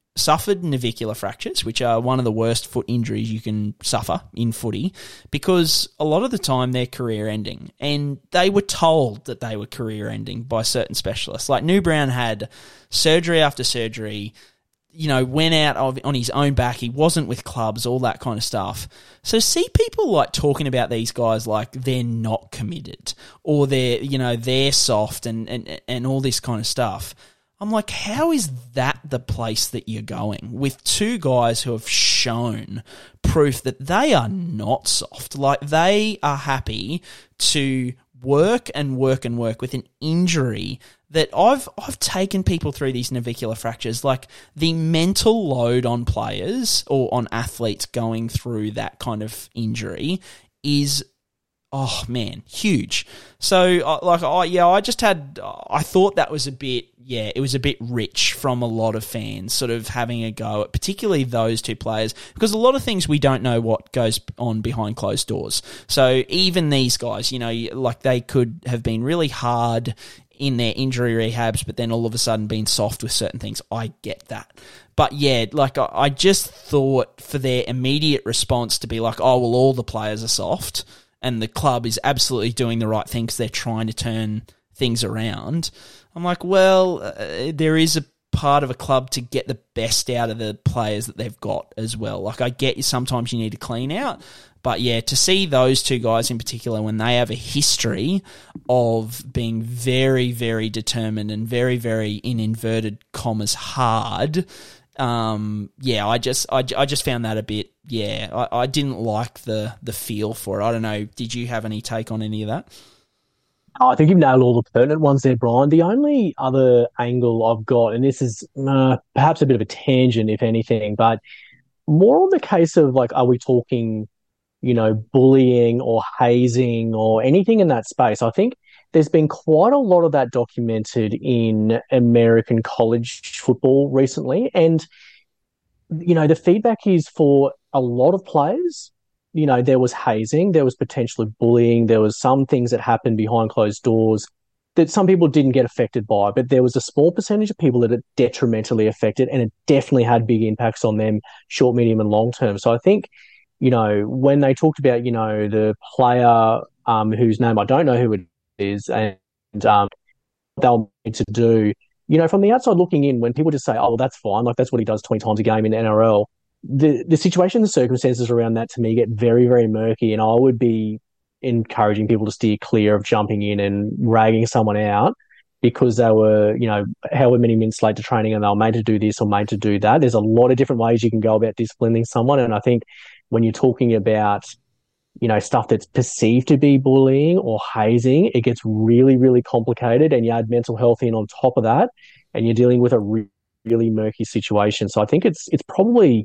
Speaker 6: suffered navicular fractures, which are one of the worst foot injuries you can suffer in footy, because a lot of the time they're career-ending, and they were told that they were career-ending by certain specialists. Like New Brown had surgery after surgery, you know, went out of, on his own back, he wasn't with clubs, all that kind of stuff. So see people like talking about these guys like they're not committed, or they're, you know, they're soft and, and, and all this kind of stuff. I'm like, how is that the place that you're going with two guys who have shown proof that they are not soft? Like, they are happy to work and work and work with an injury that I've I've taken people through these navicular fractures. Like, the mental load on players or on athletes going through that kind of injury is, oh man, huge. So, like, I yeah, I just had, I thought that was a bit, yeah, it was a bit rich from a lot of fans, sort of having a go at particularly those two players, because a lot of things we don't know what goes on behind closed doors. So even these guys, you know, like, they could have been really hard in their injury rehabs, but then all of a sudden being soft with certain things. I get that. But yeah, like, I just thought for their immediate response to be like, oh, well, all the players are soft, and the club is absolutely doing the right thing because they're trying to turn things around. I'm like, well, uh, there is a part of a club to get the best out of the players that they've got as well. Like, I get you, sometimes you need to clean out. But yeah, to see those two guys in particular, when they have a history of being very, very determined and very, very, in inverted commas, hard, um, yeah, I just I, I just found that a bit, yeah, I, I didn't like the, the feel for it. I don't know, did you have any take on any of that?
Speaker 7: Oh, I think you've nailed all the pertinent ones there, Brian. The only other angle I've got, and this is uh, perhaps a bit of a tangent, if anything, but more on the case of, like, are we talking, you know, bullying or hazing or anything in that space? I think there's been quite a lot of that documented in American college football recently. And, you know, the feedback is for a lot of players, you know, there was hazing, there was potentially bullying, there was some things that happened behind closed doors that some people didn't get affected by, but there was a small percentage of people that it detrimentally affected, and it definitely had big impacts on them short, medium, and long term. So I think, you know, when they talked about, you know, the player um, whose name I don't know who it is, and um, they'll need to do, you know, from the outside looking in, when people just say, oh, well, that's fine, like, that's what he does twenty times a game in the N R L, the the situation, the circumstances around that, to me, get very, very murky, and I would be encouraging people to steer clear of jumping in and ragging someone out because they were, you know, however many minutes late to training and they were made to do this or made to do that. There's a lot of different ways you can go about disciplining someone, and I think when you're talking about, you know, stuff that's perceived to be bullying or hazing, it gets really, really complicated, and you add mental health in on top of that, and you're dealing with a re- really murky situation. So I think it's it's probably,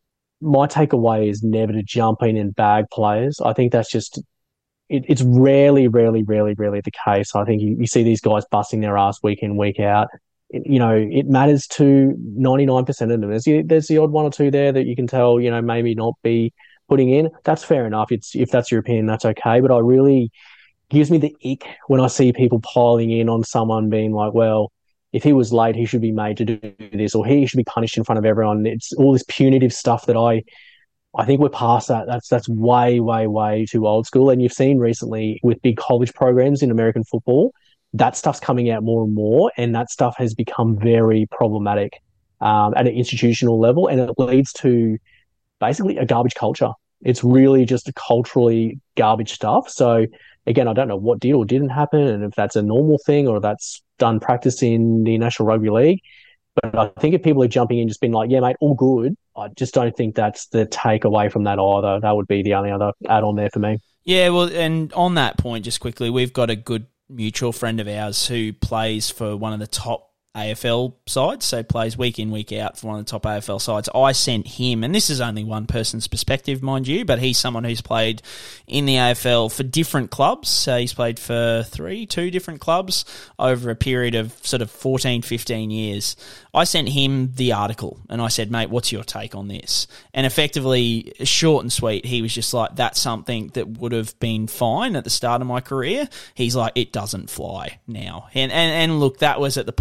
Speaker 7: my takeaway is never to jump in and bag players. I think that's just, it, it's rarely, rarely, rarely, rarely the case. I think you, you see these guys busting their ass week in, week out. It, you know, it matters to ninety-nine percent of them. There's the, there's the odd one or two there that you can tell, you know, maybe not be putting in. That's fair enough. It's, if that's your opinion, that's okay. But I really, gives me the ick when I see people piling in on someone being like, well, if he was late, he should be made to do this, or he should be punished in front of everyone. It's all this punitive stuff that I, I think we're past that. That's that's way, way, way too old school. And you've seen recently with big college programs in American football, that stuff's coming out more and more, and that stuff has become very problematic um, at an institutional level, and it leads to basically a garbage culture. It's really just a culturally garbage stuff. So again, I don't know what did or didn't happen, and if that's a normal thing or that's done practice in the National Rugby League. But I think if people are jumping in just being like, yeah, mate, all good, I just don't think that's the takeaway from that either. That would be the only other add-on there for me.
Speaker 6: Yeah, well, and on that point, just quickly, we've got a good mutual friend of ours who plays for one of the top A F L sides, so plays week in, week out for one of the top A F L sides. I sent him, and this is only one person's perspective, mind you, but he's someone who's played in the A F L for different clubs. So he's played for three, two different clubs over a period of sort of fourteen, fifteen years. I sent him the article, and I said, mate, what's your take on this? And effectively, short and sweet, he was just like, that's something that would have been fine at the start of my career. He's like, it doesn't fly now. And and, and look, that was at the point where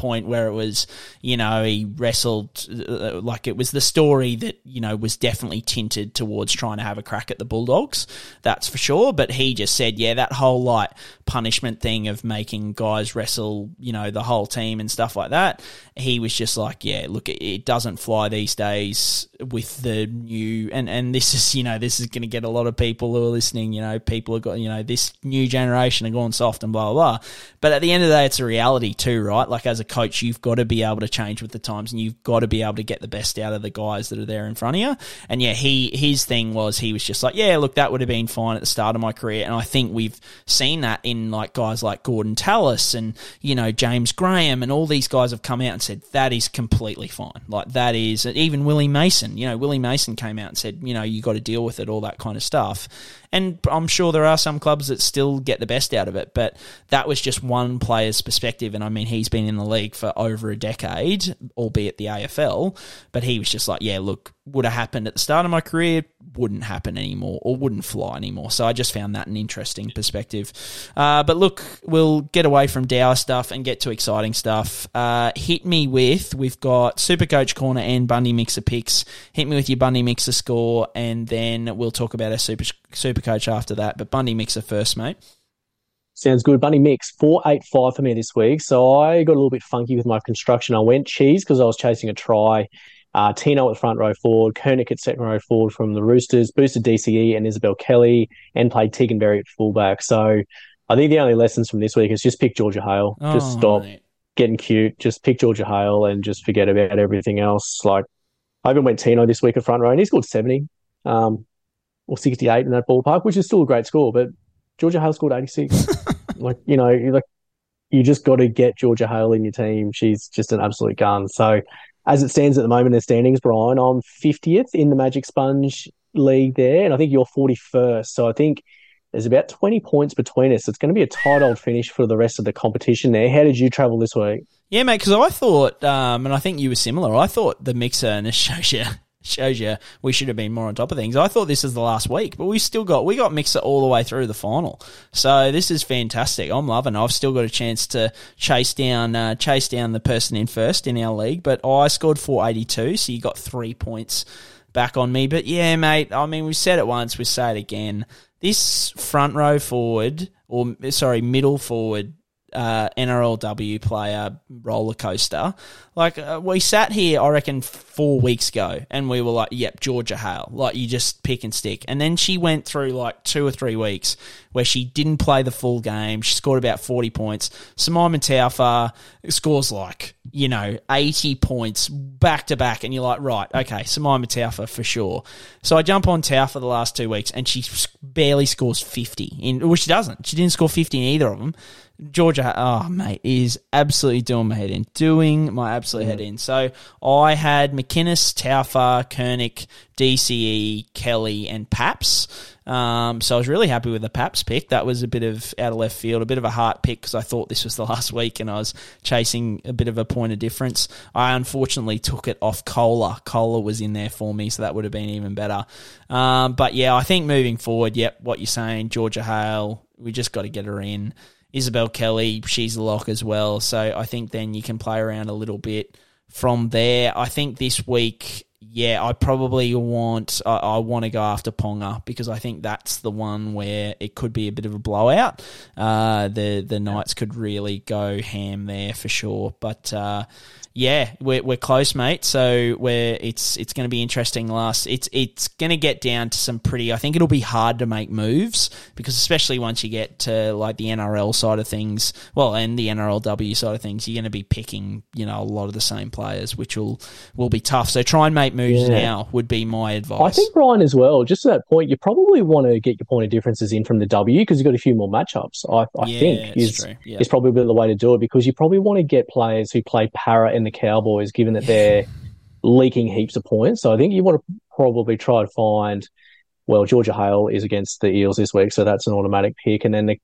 Speaker 6: where it was, you know, he wrestled, uh, like it was the story that, you know, was definitely tinted towards trying to have a crack at the Bulldogs, that's for sure. But he just said, yeah, that whole like punishment thing of making guys wrestle, you know, the whole team and stuff like that, he was just like, yeah, look, it, it doesn't fly these days with the new, and, and this is, you know, this is going to get a lot of people who are listening, you know, people have got, you know, this new generation are going soft and blah, blah, blah. But at the end of the day, it's a reality too, right? Like as a coach, you've got to be able to change with the times and you've got to be able to get the best out of the guys that are there in front of you. And yeah, he, his thing was, he was just like, yeah, look, that would have been fine at the start of my career. And I think we've seen that in like guys like Gordon Tallis and, you know, James Graham, and all these guys have come out and said, that is completely fine. Like that is, even Willie Mason, you know, Willie Mason came out and said, you know, you got to deal with it, all that kind of stuff. And I'm sure there are some clubs that still get the best out of it, but that was just one player's perspective. And I mean, he's been in the league for over a decade, albeit the A F L, but he was just like, yeah, look, would have happened at the start of my career, wouldn't happen anymore, or wouldn't fly anymore. So I just found that an interesting perspective. Uh, but look, we'll get away from dour stuff and get to exciting stuff. Uh, hit me with, we've got Supercoach Corner and Bundy Mixer picks. Hit me with your Bundy Mixer score, and then we'll talk about our Super Supercoach after that. But Bundy Mixer first, mate.
Speaker 7: Sounds good. Bundy Mix, four eight five for me this week. So I got a little bit funky with my construction. I went cheese because I was chasing a try. Uh, Tino at front row forward, Koenig at second row forward from the Roosters, boosted D C E and Isabel Kelly, and played Tegan Berry at fullback. So I think the only lessons from this week is just pick Georgia Hale.
Speaker 6: Oh,
Speaker 7: just stop
Speaker 6: mate.
Speaker 7: getting cute. Just pick Georgia Hale and just forget about everything else. Like I even went Tino this week at front row, and he scored seventy um, or sixty-eight in that ballpark, which is still a great score. But Georgia Hale scored eighty-six. like you know, you like you just got to get Georgia Hale in your team. She's just an absolute gun. So. As it stands at the moment in the standings, Brian, I'm fiftieth in the Magic Sponge League there, and I think you're forty-first. So I think there's about twenty points between us. It's going to be a tight old finish for the rest of the competition there. How did you travel this week?
Speaker 6: Yeah, mate, because I thought, um, and I think you were similar, I thought the Mixer, and this shows you, shows you we should have been more on top of things. I thought this was the last week, but we still got, we got Mixer all the way through the final. So this is fantastic. I'm loving it. I've still got a chance to chase down, uh, chase down the person in first in our league, but I scored four eighty-two, so you got three points back on me. But yeah, mate, I mean, we said it once, we say it again. This front row forward, or sorry, middle forward, Uh, N R L W player roller coaster. Like, uh, we sat here, I reckon, four weeks ago, and we were like, yep, Georgia Hale. Like, you just pick and stick. And then she went through, like, two or three weeks where she didn't play the full game. She scored about forty points. Simon Taufa scores, like, you know, eighty points back-to-back, and you're like, right, okay, Simon Taufa for sure. So I jump on Taufa the last two weeks, and she barely scores fifty. In, well, she doesn't. She didn't score fifty in either of them. Georgia, oh, mate, is absolutely doing my head in. Doing my absolute yeah. head in. So I had McInnes, Taufa, Koenig, D C E, Kelly, and Paps. Um, so I was really happy with the Paps pick. That was a bit of out of left field, a bit of a heart pick because I thought this was the last week and I was chasing a bit of a point of difference. I unfortunately took it off Kohler. Kohler was in there for me, so that would have been even better. Um, but yeah, I think moving forward, yep, what you're saying, Georgia Hale, we just got to get her in. Isabel Kelly, she's a lock as well. So I think then you can play around a little bit from there. I think this week, yeah, I probably want I, I want to go after Ponga because I think that's the one where it could be a bit of a blowout. Uh, the the Knights could really go ham there for sure. But uh, yeah, we're we're close, mate. So we're it's it's going to be interesting. Last, it's it's going to get down to some pretty. I think it'll be hard to make moves because especially once you get to like the N R L side of things, well, and the N R L W side of things, you're going to be picking you know a lot of the same players, which will will be tough. So try and make moves yeah. now would be my advice.
Speaker 7: I think Ryan as well. Just to that point, you probably want to get your point of differences in from the W because you've got a few more matchups. I, I
Speaker 6: yeah,
Speaker 7: think is
Speaker 6: yeah.
Speaker 7: is probably the way to do it because you probably want to get players who play para in the Cowboys, given that they're leaking heaps of points. So I think you want to probably try to find, well, Georgia Hale is against the Eels this week, so that's an automatic pick. And then the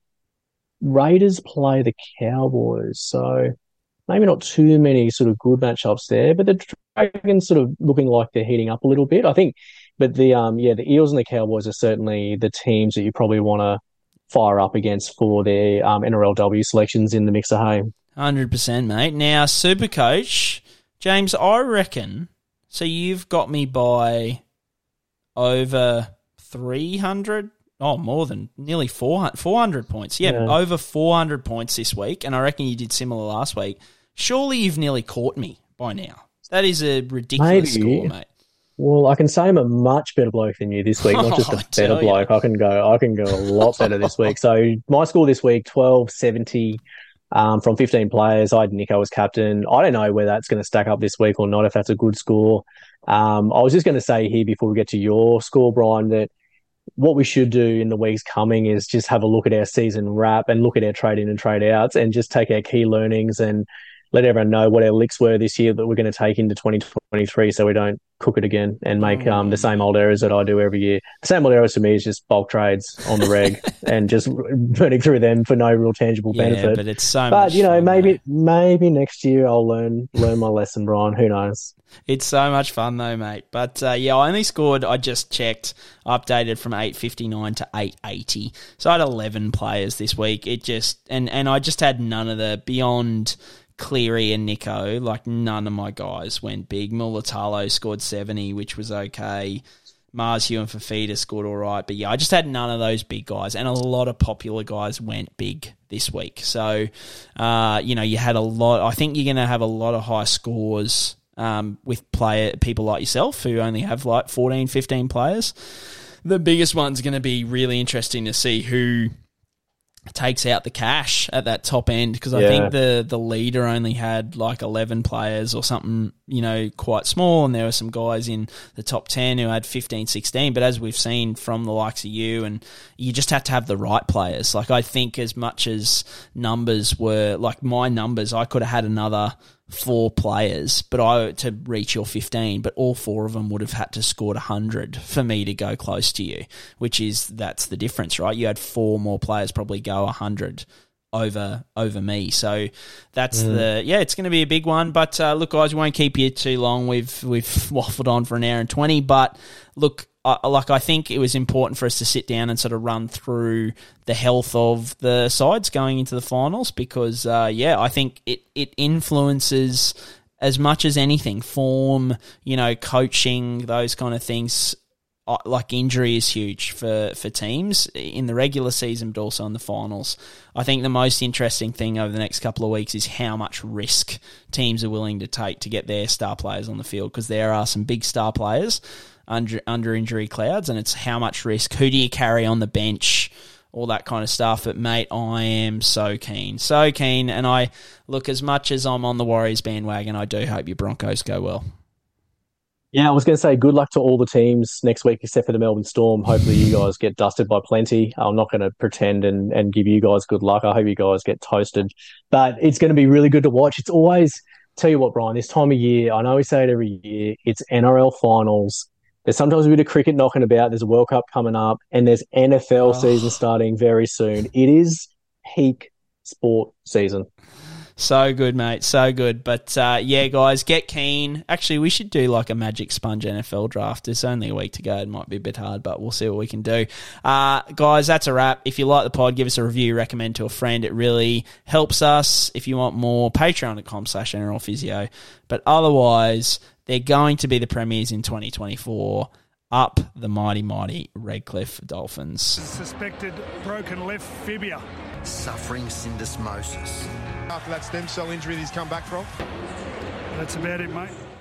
Speaker 7: Raiders play the Cowboys. So maybe not too many sort of good matchups there, but the Dragons sort of looking like they're heating up a little bit, I think. But the um yeah, the Eels and the Cowboys are certainly the teams that you probably want to fire up against for their um, N R L W selections in the Mixer Hay.
Speaker 6: one hundred percent, mate. Now, Supercoach, James, I reckon, so you've got me by over three hundred, oh, more than nearly four hundred, four hundred points. Yeah, yeah, over four hundred points this week, and I reckon you did similar last week. Surely you've nearly caught me by now. That is a ridiculous Maybe. score, mate.
Speaker 7: Well, I can say I'm a much better bloke than you this week, not just a better bloke. I can go I can go a lot better this week. So my score this week, twelve seventy um, from fifteen players. I had Nico as captain. I don't know whether that's going to stack up this week or not, if that's a good score. Um, I was just going to say here before we get to your score, Brian, that what we should do in the weeks coming is just have a look at our season wrap and look at our trade in and trade outs and just take our key learnings and let everyone know what our licks were this year that we're going to take into twenty twenty-three so we don't cook it again and make mm. um, the same old errors that I do every year. The same old errors for me is just bulk trades on the reg and just burning through them for no real tangible
Speaker 6: yeah,
Speaker 7: benefit.
Speaker 6: but it's so
Speaker 7: But,
Speaker 6: much
Speaker 7: you know,
Speaker 6: fun,
Speaker 7: maybe
Speaker 6: mate.
Speaker 7: maybe next year I'll learn learn my lesson, Brian. Who knows?
Speaker 6: It's so much fun though, mate. But uh, yeah, I only scored, I just checked, updated from eight fifty-nine to eight eighty. So I had eleven players this week. It just, and, and I just had none of the beyond Cleary and Nico, like none of my guys went big. Mulatalo scored seventy, which was okay. Mars, Hugh and Fafita scored all right. But yeah, I just had none of those big guys. And a lot of popular guys went big this week. So, uh, you know, you had a lot. I think you're going to have a lot of high scores um, with player people like yourself who only have like fourteen, fifteen players. The biggest one's going to be really interesting to see who takes out the cash at that top end, because I
Speaker 7: Yeah.
Speaker 6: think the the leader only had like eleven players or something, you know, quite small, and there were some guys in the top ten who had fifteen, sixteen, but as we've seen from the likes of you, and you just have to have the right players. Like I think as much as numbers were, like my numbers, I could have had another four players but I to reach your fifteen, but all four of them would have had to score one hundred for me to go close to you, which is, that's the difference, right? You had four more players probably go one hundred over over me. So that's mm. the, yeah, it's going to be a big one. But uh, look, guys, we won't keep you too long. We've we've waffled on for an hour and twenty, but look, Uh, like I think it was important for us to sit down and sort of run through the health of the sides going into the finals, because, uh, yeah, I think it, it influences as much as anything, form, you know, coaching, those kind of things. Uh, like injury is huge for, for teams in the regular season, but also in the finals. I think the most interesting thing over the next couple of weeks is how much risk teams are willing to take to get their star players on the field, because there are some big star players under under injury clouds, and it's how much risk, who do you carry on the bench, all that kind of stuff. But mate, I am so keen, so keen, and I look, as much as I'm on the Warriors bandwagon, I do hope your Broncos go well.
Speaker 7: Yeah, I was going to say good luck to all the teams next week except for the Melbourne Storm. Hopefully you guys get dusted by plenty. I'm not going to pretend and, and give you guys good luck. I hope you guys get toasted. But it's going to be really good to watch. It's always, tell you what, Brian, this time of year, I know we say it every year, it's N R L finals. There's sometimes a bit of cricket knocking about. There's a World Cup coming up, and there's N F L oh. season starting very soon. It is peak sport season.
Speaker 6: So good, mate. So good. But, uh, yeah, guys, get keen. Actually, we should do like a Magic Sponge N F L draft. There's only a week to go. It might be a bit hard, but we'll see what we can do. Uh, guys, that's a wrap. If you like the pod, give us a review, recommend to a friend. It really helps us. If you want more, patreon.com slash NRL Physio. But otherwise, they're going to be the premiers in twenty twenty-four. Up the mighty, mighty Redcliffe Dolphins.
Speaker 2: Suspected broken left fibula.
Speaker 8: Suffering syndesmosis.
Speaker 3: After that stem cell injury that he's come back from.
Speaker 2: That's about it, mate.